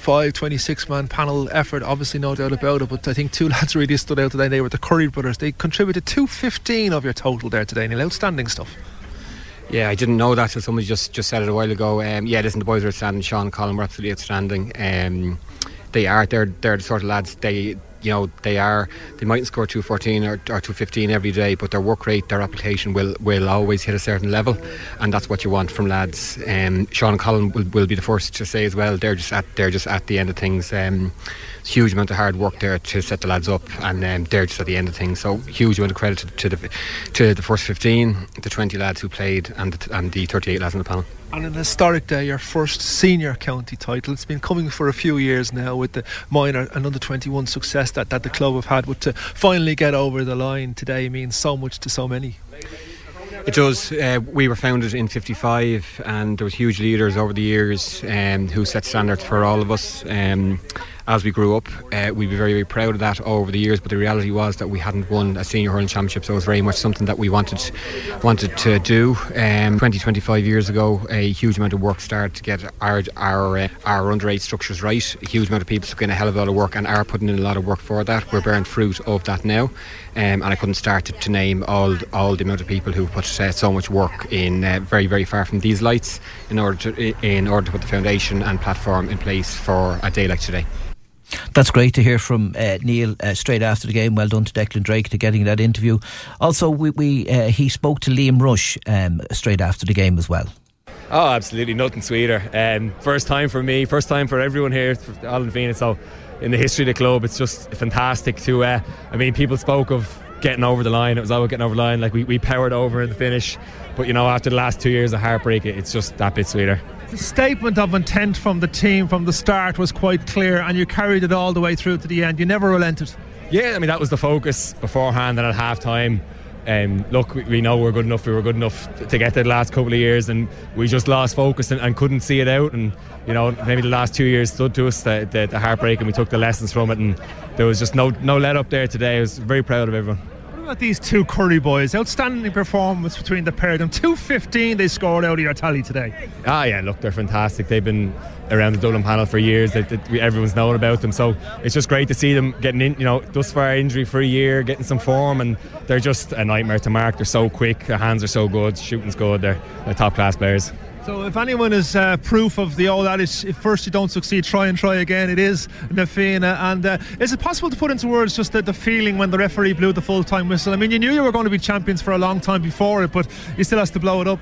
26 man panel effort, obviously, no doubt about it, but I think two lads really stood out today. They were the Curry brothers. They contributed 215 of your total there today, Neil. Outstanding stuff. Yeah, I didn't know that till somebody just said it a while ago. Yeah, listen, the boys are outstanding. Sean and Colin were absolutely outstanding. They're the sort of lads, they mightn't score 214 or 215 every day, but their work rate, their application will always hit a certain level, and that's what you want from lads. Sean and Colin will be the first to say as well, they're just at the end of things. Huge amount of hard work there to set the lads up, and they're just at the end of things. So huge amount of credit to the first 15, the 20 lads who played, and the 38 lads on the panel. And an historic day, your first senior county title. It's been coming for a few years now with the minor and under 21 success that the club have had, but to finally get over the line today means so much to so many. It does. We were founded in 55, and there was huge leaders over the years who set standards for all of us. As we grew up, we'd be very, very proud of that over the years, but the reality was that we hadn't won a senior hurling championship, so it was very much something that we wanted to do. 25 years ago, a huge amount of work started to get our under-8 structures right. A huge amount of people took in a hell of a lot of work and are putting in a lot of work for that. We're bearing fruit of that now, and I couldn't start to name all the amount of people who put so much work in, very, very far from these lights, in order to put the foundation and platform in place for a day like today. That's great to hear from Neil straight after the game. Well done to Declan Drake to getting that interview. Also, he spoke to Liam Rush straight after the game as well. Oh, absolutely, nothing sweeter. First time for me, first time for everyone here, for Alan Feeney. So in the history of the club, it's just fantastic to people spoke of getting over the line. It was always getting over the line. Like we powered over in the finish, but after the last 2 years of heartbreak, it's just that bit sweeter. The statement of intent from the team from the start was quite clear, and you carried it all the way through to the end. You never relented. Yeah, that was the focus beforehand and at half time. Look, we know we're good enough. We were good enough to get there the last couple of years, and we just lost focus and couldn't see it out. And maybe the last 2 years stood to us, the heartbreak, and we took the lessons from it. And there was just no let up there today. I was very proud of everyone. What about these two Curry boys? Outstanding performance between the pair of them. 215 they scored out of your tally today. Yeah, look, they're fantastic. They've been around the Dublin panel for years. Everyone's known about them, so it's just great to see them getting in, thus far injury for a year, getting some form, and they're just a nightmare to mark. They're so quick, their hands are so good, shooting's good. They're top class players. So if anyone is proof of the old adage, if first you don't succeed, try and try again, it is Na Fianna. And is it possible to put into words just the feeling when the referee blew the full-time whistle? You knew you were going to be champions for a long time before it, but you still has to blow it up.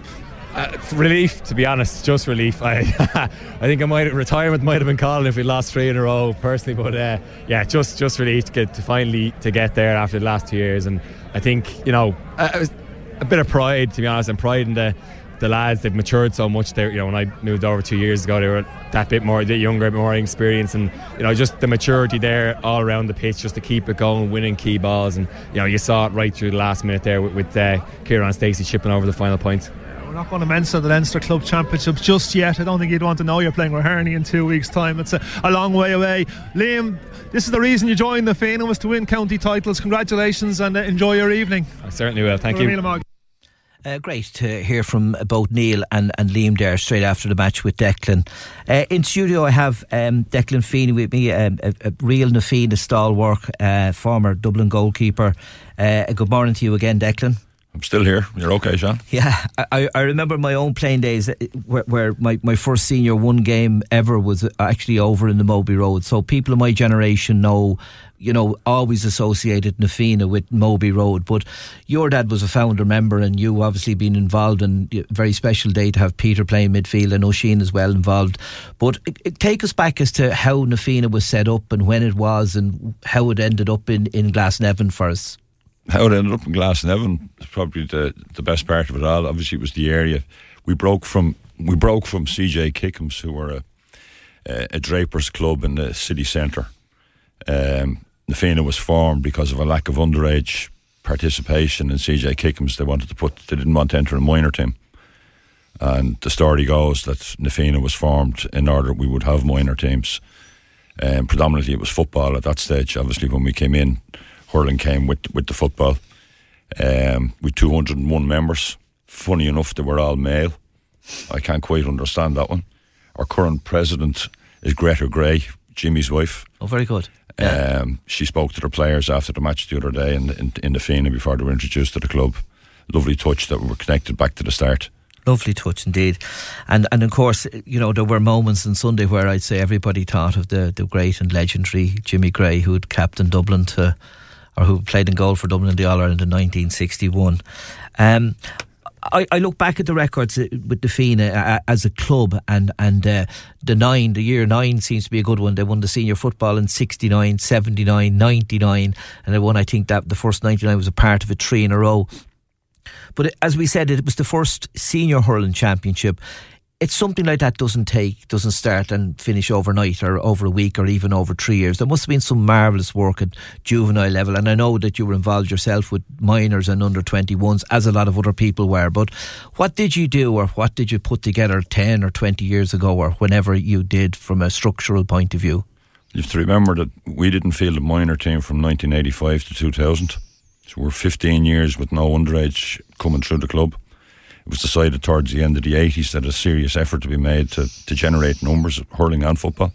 Relief, to be honest, just relief. I think retirement might have been calling if we lost 3 in a row personally, but just relief to finally get there after the last 2 years. And I think it was a bit of pride, to be honest, and pride in the lads. They've matured so much. When I moved over 2 years ago, they were that bit younger, a bit more experienced, and just the maturity there all around the pitch, just to keep it going, winning key balls. And you saw it right through the last minute there with Kieran Stacey chipping over the final point. We're not going to mention the Leinster Club Championship just yet. I don't think you'd want to know you're playing with Harney in 2 weeks' time. It's a long way away. Liam, this is the reason you joined the Fianna, was to win county titles. Congratulations, and enjoy your evening. I certainly will. Thank you. Great to hear from both Neil and Liam there straight after the match with Declan. In studio I have Declan Feeney with me, a real Na Fianna stalwart, former Dublin goalkeeper. Good morning to you again, Declan. I'm still here. You're okay, Sean? Yeah, I remember my own playing days where my first senior one game ever was actually over in the Moby Road. So people of my generation know, always associated Na Fianna with Moby Road. But your dad was a founder member, and you obviously been involved in a very special day to have Peter playing midfield and Oisin as well involved. But take us back as to how Na Fianna was set up and when it was and how it ended up in Glasnevin for us. How it ended up in Glasnevin is probably the best part of it all. Obviously it was the area. We broke from CJ Kickham's, who were a Drapers club in the city centre, Na Fianna was formed because of a lack of underage participation in CJ Kickham's. They didn't want to enter a minor team. And the story goes that Na Fianna was formed in order we would have minor teams. Predominantly it was football at that stage. Obviously when we came in, hurling came with the football. With 201 members. Funny enough, they were all male. I can't quite understand that one. Our current president is Greta Gray, Jimmy's wife. Oh, very good. Yeah. She spoke to the players after the match the other day in the Fianna before they were introduced to the club. Lovely touch that we were connected back to the start. Lovely touch indeed. And of course, you know, there were moments on Sunday where I'd say everybody thought of the great and legendary Jimmy Gray, who'd captained Dublin or who played in goal for Dublin in the All-Ireland in 1961. I look back at the records with the Fianna as a club, and the year 9 seems to be a good one. They won the senior football in 69, 79, 99, and they won, I think that the first 99 was a part of it 3 in a row. But as we said, it was the first senior hurling championship. It's something like that doesn't start and finish overnight or over a week or even over 3 years. There must have been some marvellous work at juvenile level, and I know that you were involved yourself with minors and under 21s, as a lot of other people were. But what did you do, or what did you put together 10 or 20 years ago, or whenever you did, from a structural point of view? You have to remember that we didn't field a minor team from 1985 to 2000. So we're 15 years with no underage coming through the club. It was decided towards the end of the 80s that a serious effort to be made to generate numbers of hurling and football.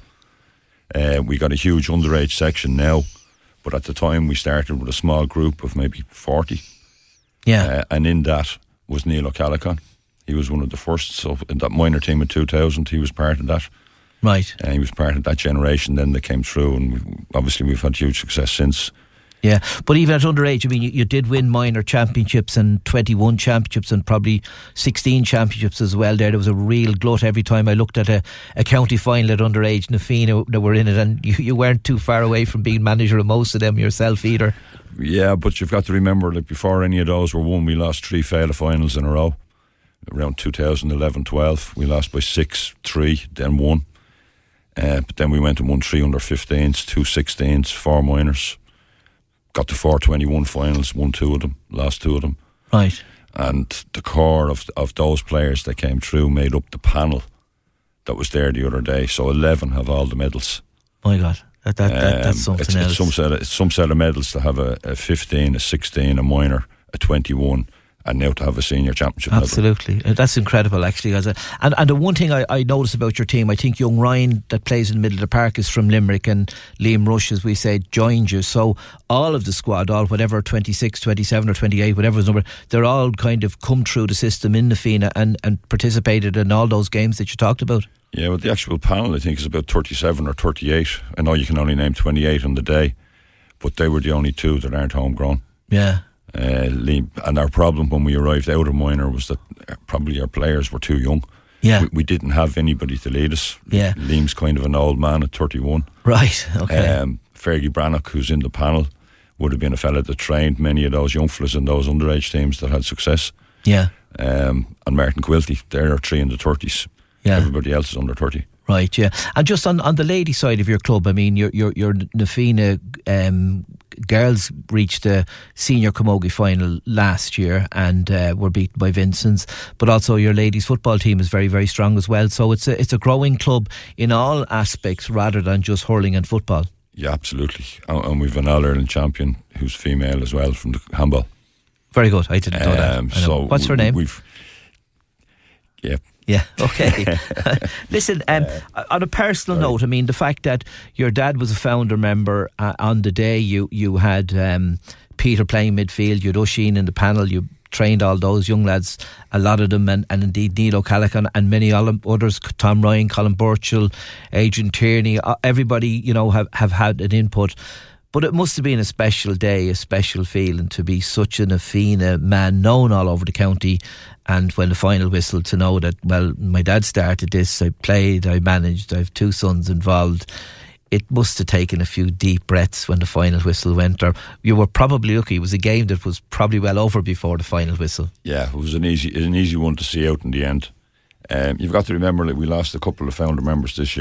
We got a huge underage section now, but at the time we started with a small group of maybe 40. Yeah. And in that was Neil O'Callaghan. He was one of the first. So in that minor team in 2000, he was part of that. Right. He was part of that generation then that came through, and obviously we've had huge success since. Yeah, but even at underage, I mean, you did win minor championships and 21 championships and probably 16 championships as well there. There was a real glut every time I looked at a county final at underage. Na Fianna that were in it, and you weren't too far away from being manager of most of them yourself either. Yeah, but you've got to remember that before any of those were won, we lost 3 Féile finals in a row. Around 2011-12, we lost by 6-3, then 1. But then we went and won 3 under-15s, 2 16s, 4 minors. Got to 4 21 finals, won 2 of them, lost 2 of them. Right. And the core of those players that came through made up the panel that was there the other day. So 11 have all the medals. My God, that's something else. It's some set of medals to have a 15, a 16, a minor, a 21, and now to have a senior championship. Absolutely. That's incredible, actually. And the one thing I noticed about your team, I think young Ryan that plays in the middle of the park is from Limerick, and Liam Rush, as we say, joined you. So all of the squad, all whatever, 26, 27 or 28, whatever the number, they're all kind of come through the system in the Fianna and participated in all those games that you talked about. Yeah, well, the actual panel I think is about 37 or 38. I know you can only name 28 on the day, but they were the only 2 that aren't homegrown. Yeah. And our problem when we arrived out of minor was that probably our players were too young. Yeah. We didn't have anybody to lead us. Yeah. Liam's kind of an old man at 31. Right, okay. Fergie Brannock, who's in the panel, would have been a fella that trained many of those young fellas in those underage teams that had success. Yeah. And Martin Quilty, they're 3 in the 30s. Yeah. Everybody else is under 30. Right, yeah. And just on the lady side of your club, I mean, your Na Fianna girls reached the senior camogie final last year and were beaten by Vincent's, but also your ladies football team is very, very strong as well. So it's a growing club in all aspects rather than just hurling and football. Yeah, absolutely. And we've an All-Ireland champion who's female as well from the handball. Very good. I didn't know that. So what's her name? Yeah, okay. Listen, on a personal note, I mean, the fact that your dad was a founder member on the day you had Peter playing midfield, you had Oisin in the panel, you trained all those young lads, a lot of them, and indeed Neil O'Callaghan and many others, Tom Ryan, Colin Burchell, Adrian Tierney, everybody, you know, have had an input. But it must have been a special day, a special feeling to be such an Na Fianna man known all over the county, and when the final whistle, to know that, well, my dad started this, I played, I managed, I have 2 sons involved. It must have taken a few deep breaths when the final whistle went, or you were probably lucky. It was a game that was probably well over before the final whistle. Yeah, it was an easy one to see out in the end. You've got to remember that we lost a couple of founder members this year.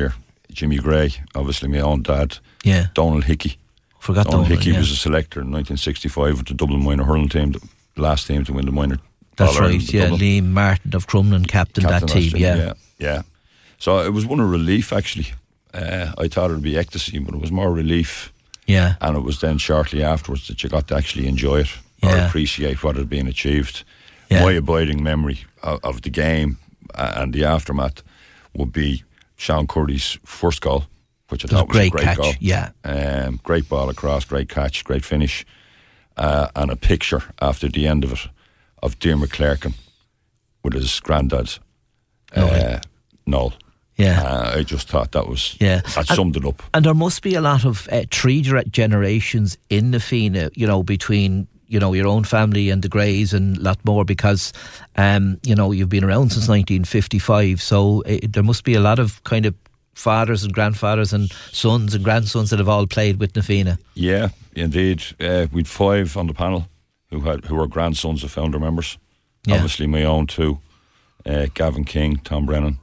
Jimmy Gray, obviously my own dad. Yeah. Donald Hickey. Donald Hickey was a selector in 1965 with the Dublin minor hurling team, the last team to win the minor. That's right, yeah. Liam Martin of Crumlin captained that team, yeah. So it was one of relief, actually. I thought it would be ecstasy, but it was more relief. Yeah. And it was then shortly afterwards that you got to actually enjoy it or appreciate what had been achieved. Yeah. My abiding memory of the game and the aftermath would be Sean Curry's first goal, which I thought was a great catch, goal. Yeah. Great ball across, great catch, great finish. And a picture after the end of it of Diarmaid Clerkin with his granddad, Noel. Yeah. I just thought that summed it up. And there must be a lot of three generations in the Fianna, between your own family and the Greys and a lot more, because you've been around since 1955, so there must be a lot of kind of fathers and grandfathers and sons and grandsons that have all played with Na Fianna. Yeah, indeed. We'd 5 on the panel who were grandsons of founder members. Yeah. Obviously my own 2, Gavin King, Tom Brennan.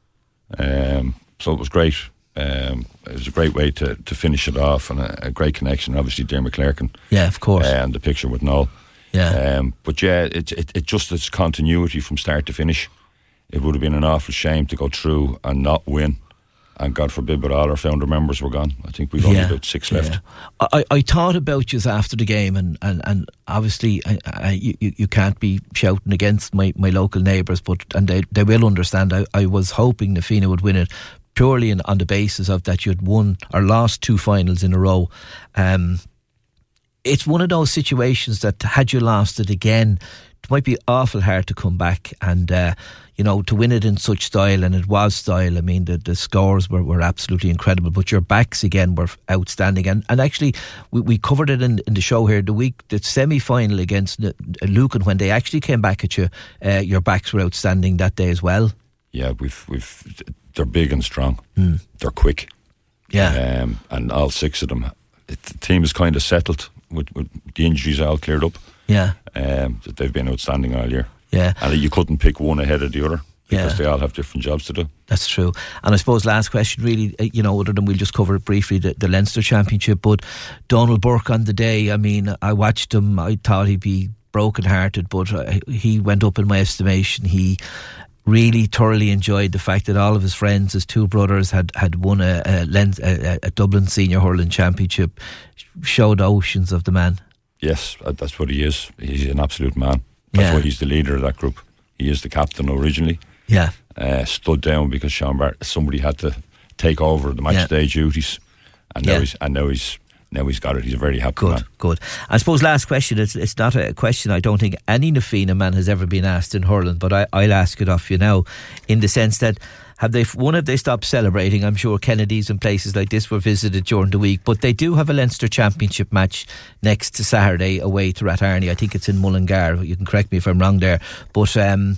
So it was great. It was a great way to finish it off, and a great connection. Obviously, Diarmaid Clerkin. Yeah, of course. And the picture with Noel. Yeah. But yeah, it just its continuity from start to finish. It would have been an awful shame to go through and not win. And God forbid, but all our founder members were gone. I think we've only about 6 left. I thought about you after the game, and obviously you can't be shouting against my local neighbours, and they will understand. I was hoping Na Fianna would win it purely on the basis of that you'd won or lost 2 finals in a row. It's one of those situations that had you lost it again, it might be awful hard to come back and to win it in such style, and it was style. I mean, the scores were absolutely incredible, but your backs again were outstanding. And actually, we covered it in the show here the semi-final against Lucan, when they actually came back at you, your backs were outstanding that day as well. Yeah, they're big and strong. They're quick. Yeah. And all 6 of them, the team is kind of settled with the injuries all cleared up. Yeah. They've been outstanding all year. Yeah. And you couldn't pick one ahead of the other, because they all have different jobs to do. That's true. And I suppose last question really, other than we'll just cover it briefly, the Leinster Championship, but Donald Burke on the day, I mean, I watched him, I thought he'd be broken hearted, but he went up in my estimation. He really thoroughly enjoyed the fact that all of his friends, his 2 brothers, had won a Dublin Senior Hurling Championship. Showed oceans of the man. Yes, that's what he is. He's an absolute man. That's why he's the leader of that group. He is the captain originally. Yeah. Stood down because somebody had to take over the match day duties, and now he's got it. He's a very happy man. Good. I suppose last question. It's not a question I don't think any Na Fianna man has ever been asked in hurling, but I'll ask it off you now, in the sense that have they stopped celebrating? I'm sure Kennedy's and places like this were visited during the week, but they do have a Leinster Championship match next to Saturday away to Rathharney. I think it's in Mullingar. You can correct me if I'm wrong there, but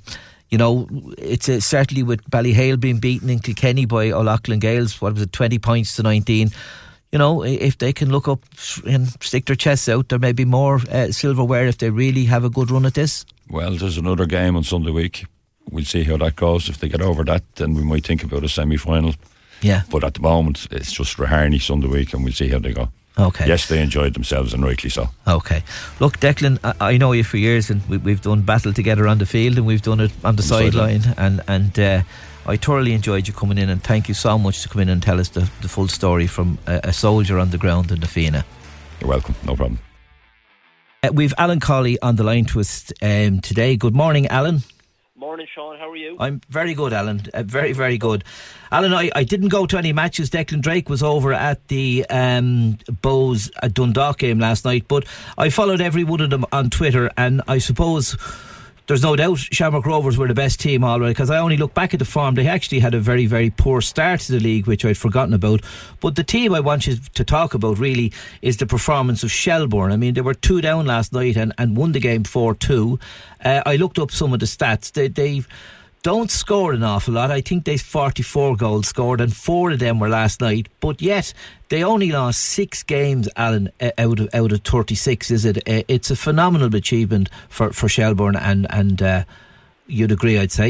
it's certainly with Ballyhale being beaten in Kilkenny by O'Loughlin Gales, 20 points to 19. If they can look up and stick their chests out, there may be more silverware if they really have a good run at this. Well, there's another game on Sunday week. We'll see how that goes. If they get over that, then we might think about a semi-final. Yeah. But at the moment, it's just Rathharney Sunday week, and we'll see how they go. Okay. Yes, they enjoyed themselves, and rightly so. Okay. Look, Declan, I know you for years, and we've done battle together on the field, and we've done it on the sideline, and I thoroughly enjoyed you coming in, and thank you so much to come in and tell us the full story from a soldier on the ground in the Fianna. You're welcome, no problem. We've Alan Colley on the line to us today. Good morning, Alan. Morning, Sean. How are you? I'm very good, Alan. Very, very good. Alan, I didn't go to any matches. Declan Drake was over at the Bows at Dundalk game last night, but I followed every one of them on Twitter, and I suppose there's no doubt Shamrock Rovers were the best team all right, because I only look back at the form. They actually had a very, very poor start to the league, which I'd forgotten about. But the team I want you to talk about really is the performance of Shelbourne. I mean, they were 2 down last night and won the game 4-2. I looked up some of the stats. They don't score an awful lot. I think they've 44 goals scored, and 4 of them were last night. But yet they only lost 6 games, Alan, out of 36. Is it? It's a phenomenal achievement for Shelbourne, and you'd agree, I'd say.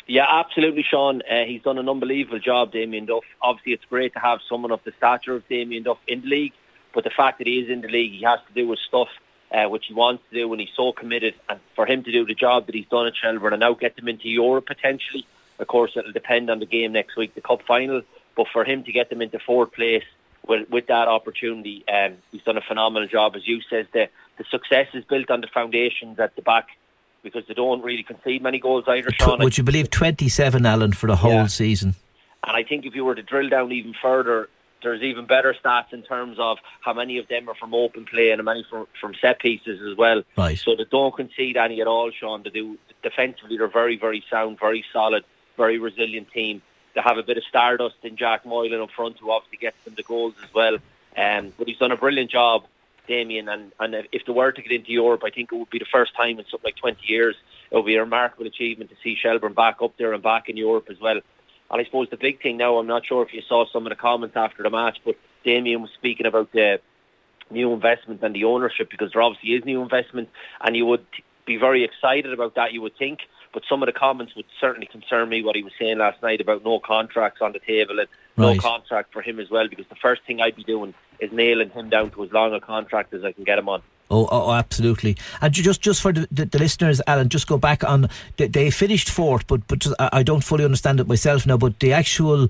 Yeah, absolutely, Sean. He's done an unbelievable job, Damien Duff. Obviously, it's great to have someone of the stature of Damien Duff in the league, but the fact that he is in the league, he has to do his stuff, which he wants to do, and he's so committed. And for him to do the job that he's done at Shelbourne and now get them into Europe potentially, of course, it'll depend on the game next week, the cup final. But for him to get them into fourth place with that opportunity, he's done a phenomenal job. As you said, the success is built on the foundations at the back, because they don't really concede many goals either, Sean. Would you believe 27, Alan, for the whole season? And I think if you were to drill down even further, there's even better stats in terms of how many of them are from open play and how many from set pieces as well. Right. So they don't concede any at all, Sean. They do defensively. They're very, very sound, very solid, very resilient team. They have a bit of stardust in Jack Moylan up front, who obviously gets them the goals as well. But he's done a brilliant job, Damien, and if they were to get into Europe, I think it would be the first time in something like 20 years. It would be a remarkable achievement to see Shelbourne back up there and back in Europe as well. And I suppose the big thing now, I'm not sure if you saw some of the comments after the match, but Damien was speaking about the new investment and the ownership, because there obviously is new investment, and you would be very excited about that, you would think. But some of the comments would certainly concern me, what he was saying last night about no contracts on the table and no contract for him as well, because the first thing I'd be doing is nailing him down to as long a contract as I can get him on. Oh, absolutely. And just for the listeners, Alan, just go back on, they finished fourth, but I don't fully understand it myself now, but the actual,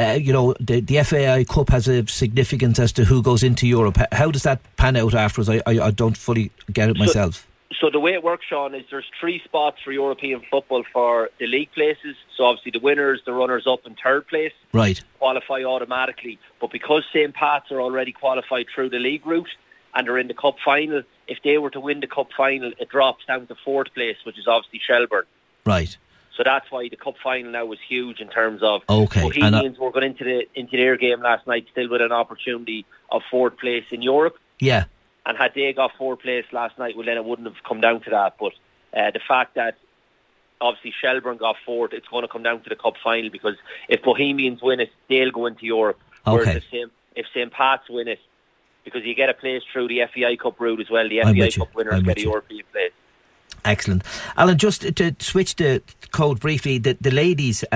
the FAI Cup has a significance as to who goes into Europe. How does that pan out afterwards? I don't fully get it myself. So the way it works, Sean, is there's 3 spots for European football for the league places. So obviously the winners, the runners-up and third place qualify automatically. But because St. Pat's are already qualified through the league route and are in the cup final, if they were to win the cup final, it drops down to fourth place, which is obviously Shelbourne. Right. So that's why the cup final now is huge in terms of Bohemians were going into their game last night still with an opportunity of fourth place in Europe. Yeah. And had they got fourth place last night, well, then it wouldn't have come down to that. But the fact that obviously Shelbourne got fourth, it's going to come down to the cup final, because if Bohemians win it, they'll go into Europe. Whereas if St. Pat's win it, because you get a place through the FEI Cup route as well, the FEI Cup winners get a European place. Excellent. Alan, just to switch the code briefly, the ladies...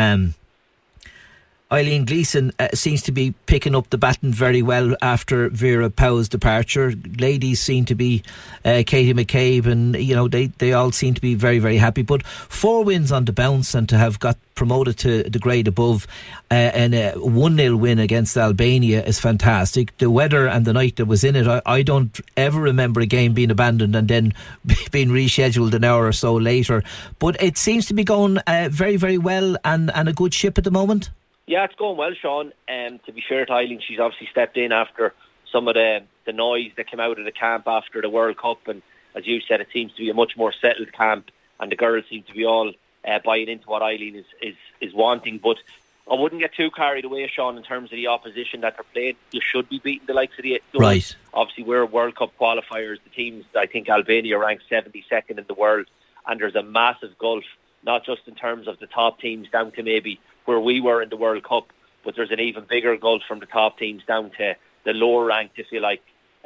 Eileen Gleeson seems to be picking up the baton very well after Vera Pauw's departure. Ladies seem to be Katie McCabe, and they all seem to be very, very happy. But 4 wins on the bounce, and to have got promoted to the grade above, and a 1-0 win against Albania is fantastic. The weather and the night that was in it, I don't ever remember a game being abandoned and then being rescheduled an hour or so later. But it seems to be going very, very well, and a good ship at the moment. Yeah, it's going well, Sean. To be fair to Eileen, she's obviously stepped in after some of the noise that came out of the camp after the World Cup, and as you said, it seems to be a much more settled camp, and the girls seem to be all buying into what Eileen is wanting. But I wouldn't get too carried away, Sean, in terms of the opposition that they're playing. You should be beating the likes of the right. Obviously, we're World Cup qualifiers. The teams, I think Albania ranked 72nd in the world, and there's a massive gulf, not just in terms of the top teams down to maybe where we were in the World Cup, but there's an even bigger gulf from the top teams down to the lower ranked, if you like.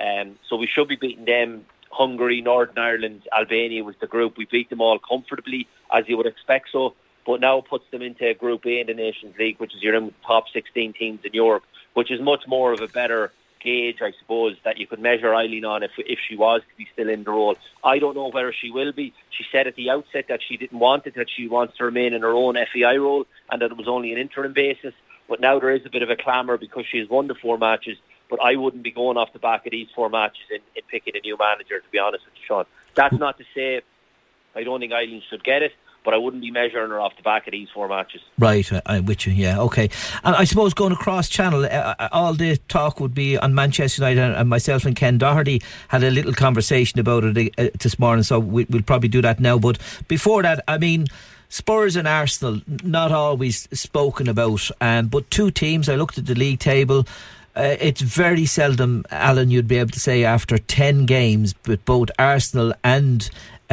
So we should be beating them. Hungary, Northern Ireland, Albania was the group. We beat them all comfortably, as you would expect so, but now puts them into Group A in the Nations League, which is you're in the top 16 teams in Europe, which is much more of a better gauge, I suppose, that you could measure Eileen on if she was to be still in the role. I don't know whether she will be. She said at the outset that she didn't want it, that she wants to remain in her own FEI role, and that it was only an interim basis. But now there is a bit of a clamour because she has won the 4 matches. But I wouldn't be going off the back of these 4 matches in picking a new manager, to be honest with you, Sean. That's not to say I don't think Eileen should get it, but I wouldn't be measuring her off the back of these 4 matches. Right, I'm with you, yeah, okay. And I suppose going across channel, all the talk would be on Manchester United, and myself and Ken Doherty had a little conversation about it this morning, so we'll probably do that now. But before that, I mean, Spurs and Arsenal, not always spoken about, but 2 teams. I looked at the league table. It's very seldom, Alan, you'd be able to say after 10 games with both Arsenal and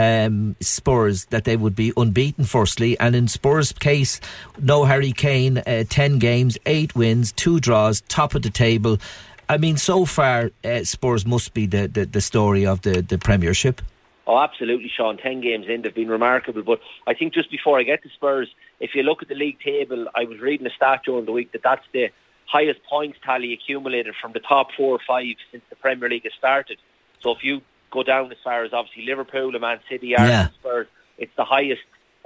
Spurs that they would be unbeaten firstly, and in Spurs' case, no Harry Kane, 10 games, 8 wins, 2 draws, top of the table. I mean, so far Spurs must be the story of the Premiership. Oh, absolutely, Sean. 10 games in, they've been remarkable. But I think just before I get to Spurs, if you look at the league table, I was reading a stat during the week that's the highest points tally accumulated from the top 4 or 5 since the Premier League has started. So if you go down as far as obviously Liverpool and Man City, Arsenal, Spurs, it's the highest.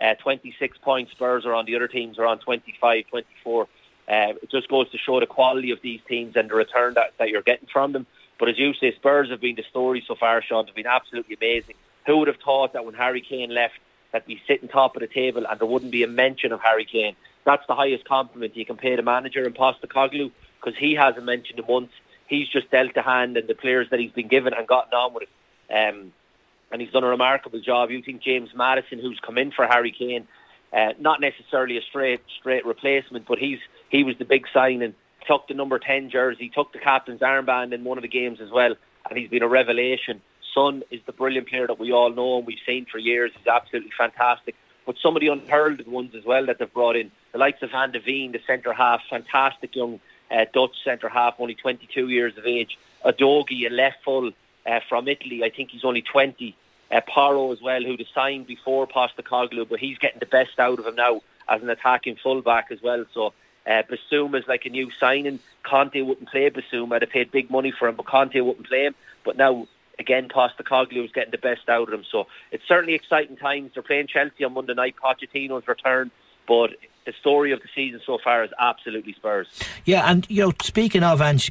26 points. Spurs are on, the other teams are on 25, 24. It just goes to show the quality of these teams and the return that you're getting from them. But as you say, Spurs have been the story so far, Sean. They've been absolutely amazing. Who would have thought that when Harry Kane left, that we'd sit on top of the table and there wouldn't be a mention of Harry Kane? That's the highest compliment you can pay the manager in Postecoglou, because he hasn't mentioned him once. He's just dealt the hand and the players that he's been given and gotten on with it. And he's done a remarkable job. You think James Maddison, who's come in for Harry Kane, not necessarily a straight replacement, but he was the big signing, took the number 10 jersey, took the captain's armband in one of the games as well, and he's been a revelation. Son is the brilliant player that we all know and we've seen for years. He's absolutely fantastic. But some of the unheralded ones as well that they've brought in, the likes of Van de Veen, the centre-half, fantastic young Dutch centre-half, only 22 years of age. Udogie, a left full from Italy, I think he's only 20. Porro as well, who'd signed before Postecoglou, but he's getting the best out of him now as an attacking fullback as well. So Bissouma's like a new signing. Conte wouldn't play Bissouma. They'd paid big money for him, but Conte wouldn't play him. But now, again, Postecoglou is getting the best out of him. So it's certainly exciting times. They're playing Chelsea on Monday night, Pochettino's return, but the story of the season so far is absolutely Spurs. Yeah, and speaking of Ange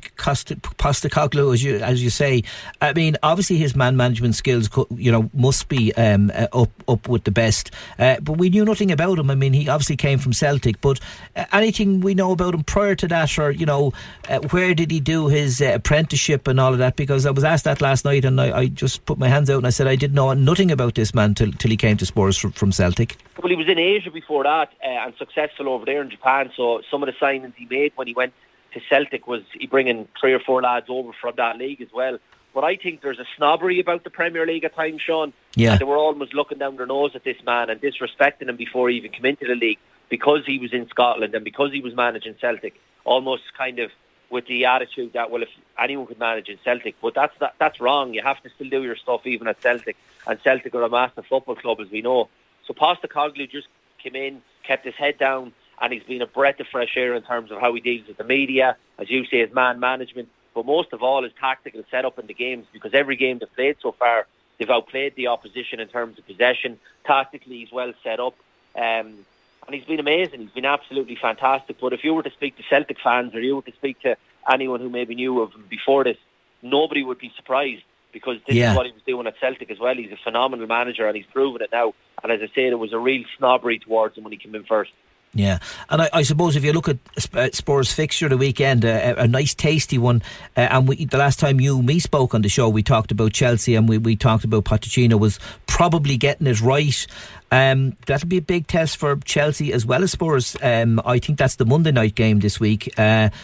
Postecoglou, as you say, I mean, obviously his man management skills, must be up with the best. But we knew nothing about him. I mean, he obviously came from Celtic. But anything we know about him prior to that, or where did he do his apprenticeship and all of that? Because I was asked that last night, and I just put my hands out and I said I didn't know nothing about this man till he came to Spurs from Celtic. Well, he was in Asia before that and successful over there in Japan. So some of the signings he made when he went to Celtic was he bringing 3 or 4 lads over from that league as well. But I think there's a snobbery about the Premier League at times, Sean. Yeah. And they were almost looking down their nose at this man and disrespecting him before he even came into the league because he was in Scotland and because he was managing Celtic. Almost kind of with the attitude that, well, if anyone could manage in Celtic. But that's wrong. You have to still do your stuff even at Celtic. And Celtic are a massive football club, as we know. So Postecoglou just came in, kept his head down, and he's been a breath of fresh air in terms of how he deals with the media, as you say, his man management, but most of all his tactical setup in the games, because every game they've played so far, they've outplayed the opposition in terms of possession. Tactically, he's well set up, and he's been amazing. He's been absolutely fantastic. But if you were to speak to Celtic fans, or you were to speak to anyone who maybe knew of him before this, nobody would be surprised, because this is what he was doing at Celtic as well. He's a phenomenal manager and he's proven it now. And as I say, there was a real snobbery towards him when he came in first. Yeah, and I suppose if you look at Spurs' fixture the weekend, a nice tasty one, and the last time you and me spoke on the show, we talked about Chelsea and we talked about Pochettino was probably getting it right. That'll be a big test for Chelsea as well as Spurs. I think that's the Monday night game this week,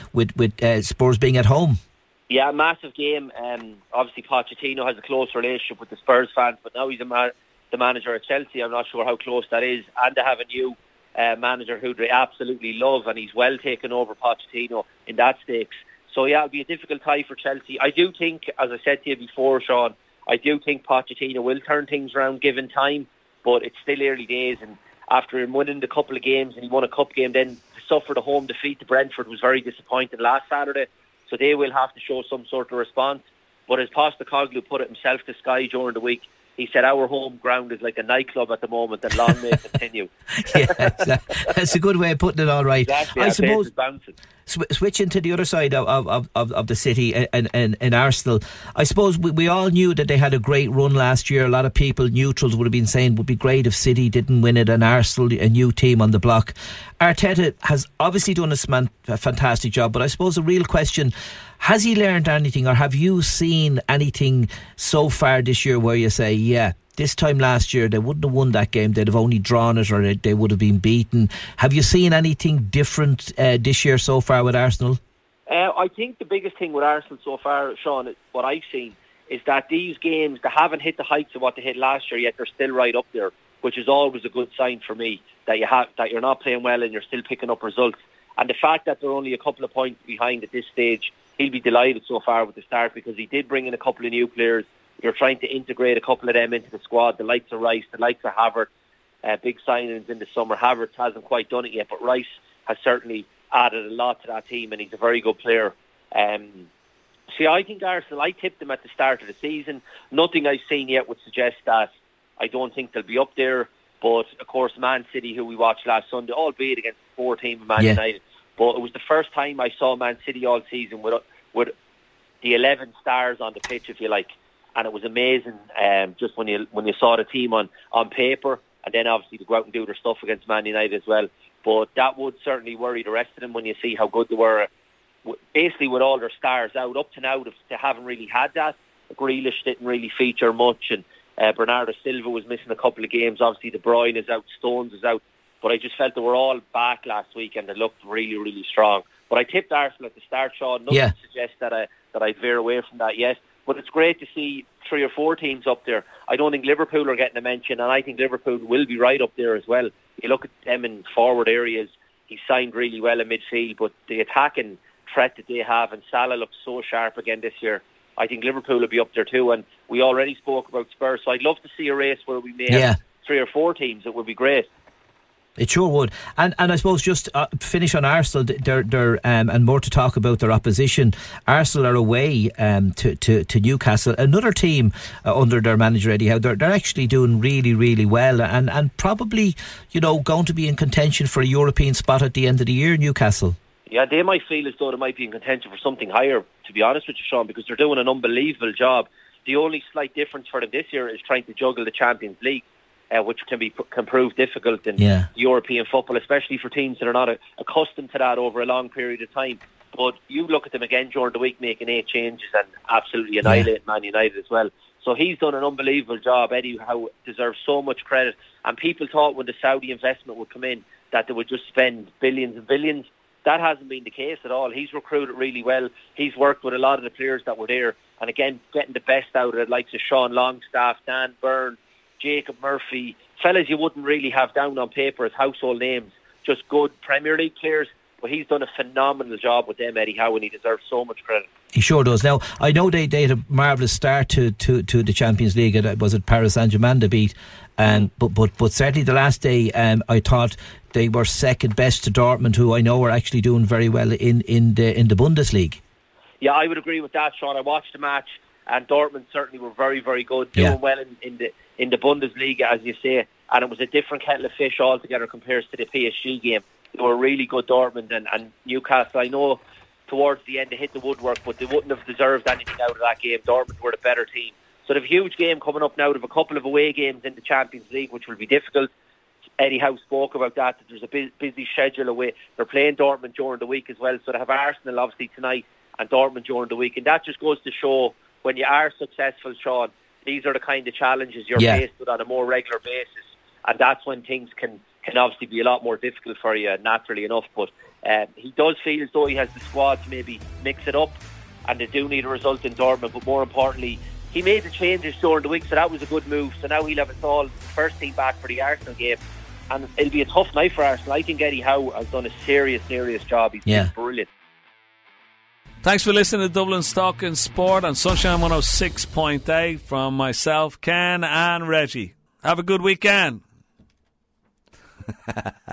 with Spurs being at home. Yeah, massive game. Obviously Pochettino has a close relationship with the Spurs fans, but now he's the manager at Chelsea. I'm not sure how close that is, and to have a new manager who they absolutely love, and he's well taken over Pochettino in that stakes. So yeah, it'll be a difficult tie for Chelsea. I do think, as I said to you before, Sean, I do think Pochettino will turn things around given time, but it's still early days, and after him winning the couple of games, and he won a cup game, then to suffer the home defeat to Brentford was very disappointing last Saturday. So they will have to show some sort of response. But as Postecoglou put it himself to Sky during the week, he said our home ground is like a nightclub at the moment, and long may it continue. Yeah, that's a good way of putting it, all right. Exactly, I suppose switching to the other side of the city in Arsenal, I suppose we all knew that they had a great run last year. A lot of people, neutrals, would have been saying it would be great if City didn't win it, and Arsenal, a new team on the block. Arteta has obviously done a fantastic job, but I suppose the real question, has he learned anything, or have you seen anything so far this year where you say, yeah, this time last year they wouldn't have won that game, they'd have only drawn it, or they would have been beaten? Have you seen anything different this year so far with Arsenal? I think the biggest thing with Arsenal so far, Sean, what I've seen is that these games, they haven't hit the heights of what they hit last year, yet they're still right up there, which is always a good sign for me, that you're not playing well and you're still picking up results. And the fact that they're only a couple of points behind at this stage, he'll be delighted so far with the start, because he did bring in a couple of new players. You're trying to integrate a couple of them into the squad, the likes of Rice, the likes of Havertz, big signings in the summer. Havertz hasn't quite done it yet, but Rice has certainly added a lot to that team, and he's a very good player. See, I think Arsenal, I tipped them at the start of the season. Nothing I've seen yet would suggest that. I don't think they'll be up there. But, of course, Man City, who we watched last Sunday, albeit against the 4 team of Man United, but it was the first time I saw Man City all season with the 11 stars on the pitch, if you like. And it was amazing just when you saw the team on paper, and then obviously to go out and do their stuff against Man United as well. But that would certainly worry the rest of them when you see how good they were. Basically, with all their stars out, up to now, they haven't really had that. Grealish didn't really feature much, and Bernardo Silva was missing a couple of games. Obviously, De Bruyne is out, Stones is out. But I just felt they were all back last week, and they looked really, really strong. But I tipped Arsenal at the start, Sean. Nothing suggests that I'd veer away from that yet. But it's great to see 3 or 4 teams up there. I don't think Liverpool are getting a mention, and I think Liverpool will be right up there as well. You look at them in forward areas, he signed really well in midfield, but the attacking threat that they have, and Salah looks so sharp again this year, I think Liverpool will be up there too. And we already spoke about Spurs, so I'd love to see a race where we may have 3 or 4 teams. It would be great. It sure would. And I suppose just finish on Arsenal, and more to talk about their opposition. Arsenal are away to Newcastle, another team under their manager Eddie Howe. They're actually doing really, really well, and probably, going to be in contention for a European spot at the end of the year, Newcastle. Yeah, they might feel as though they might be in contention for something higher, to be honest with you, Sean, because they're doing an unbelievable job. The only slight difference for them this year is trying to juggle the Champions League, which can prove difficult in European football, especially for teams that are not accustomed to that over a long period of time. But you look at them again during the week, making 8 changes and absolutely annihilating Man United as well. So he's done an unbelievable job. Eddie Howe deserves so much credit. And people thought when the Saudi investment would come in that they would just spend billions and billions. That hasn't been the case at all. He's recruited really well. He's worked with a lot of the players that were there. And again, getting the best out of it, like Sean Longstaff, Dan Byrne, Jacob Murphy, fellas you wouldn't really have down on paper as household names, just good Premier League players. But he's done a phenomenal job with them, Eddie Howe, and he deserves so much credit. He sure does. Now, I know they had a marvellous start to the Champions League. Was it Paris Saint-Germain they beat? But certainly the last day, I thought they were second best to Dortmund, who I know are actually doing very well in the Bundesliga. Yeah, I would agree with that, Sean. I watched the match, and Dortmund certainly were very, very good, doing well in the Bundesliga, as you say. And it was a different kettle of fish altogether compared to the PSG game. They were really good, Dortmund, and Newcastle. I know towards the end they hit the woodwork, but they wouldn't have deserved anything out of that game. Dortmund were the better team. So they have a huge game coming up now. They have a couple of away games in the Champions League, which will be difficult. Eddie Howe spoke about that there's a busy schedule away. They're playing Dortmund during the week as well, so they have Arsenal obviously tonight and Dortmund during the week. And that just goes to show when you are successful, Sean, these are the kind of challenges you're faced with on a more regular basis. And that's when things can obviously be a lot more difficult for you, naturally enough. But he does feel as though he has the squad to maybe mix it up, and they do need a result in Dortmund. But more importantly, he made the changes during the week, so that was a good move. So now he'll have us all first team back for the Arsenal game, and it'll be a tough night for Arsenal. I think Eddie Howe has done a serious job. He's been brilliant. Thanks for listening to Dublin Stock and Sport on Sunshine 106.8 from myself, Ken and Reggie. Have a good weekend.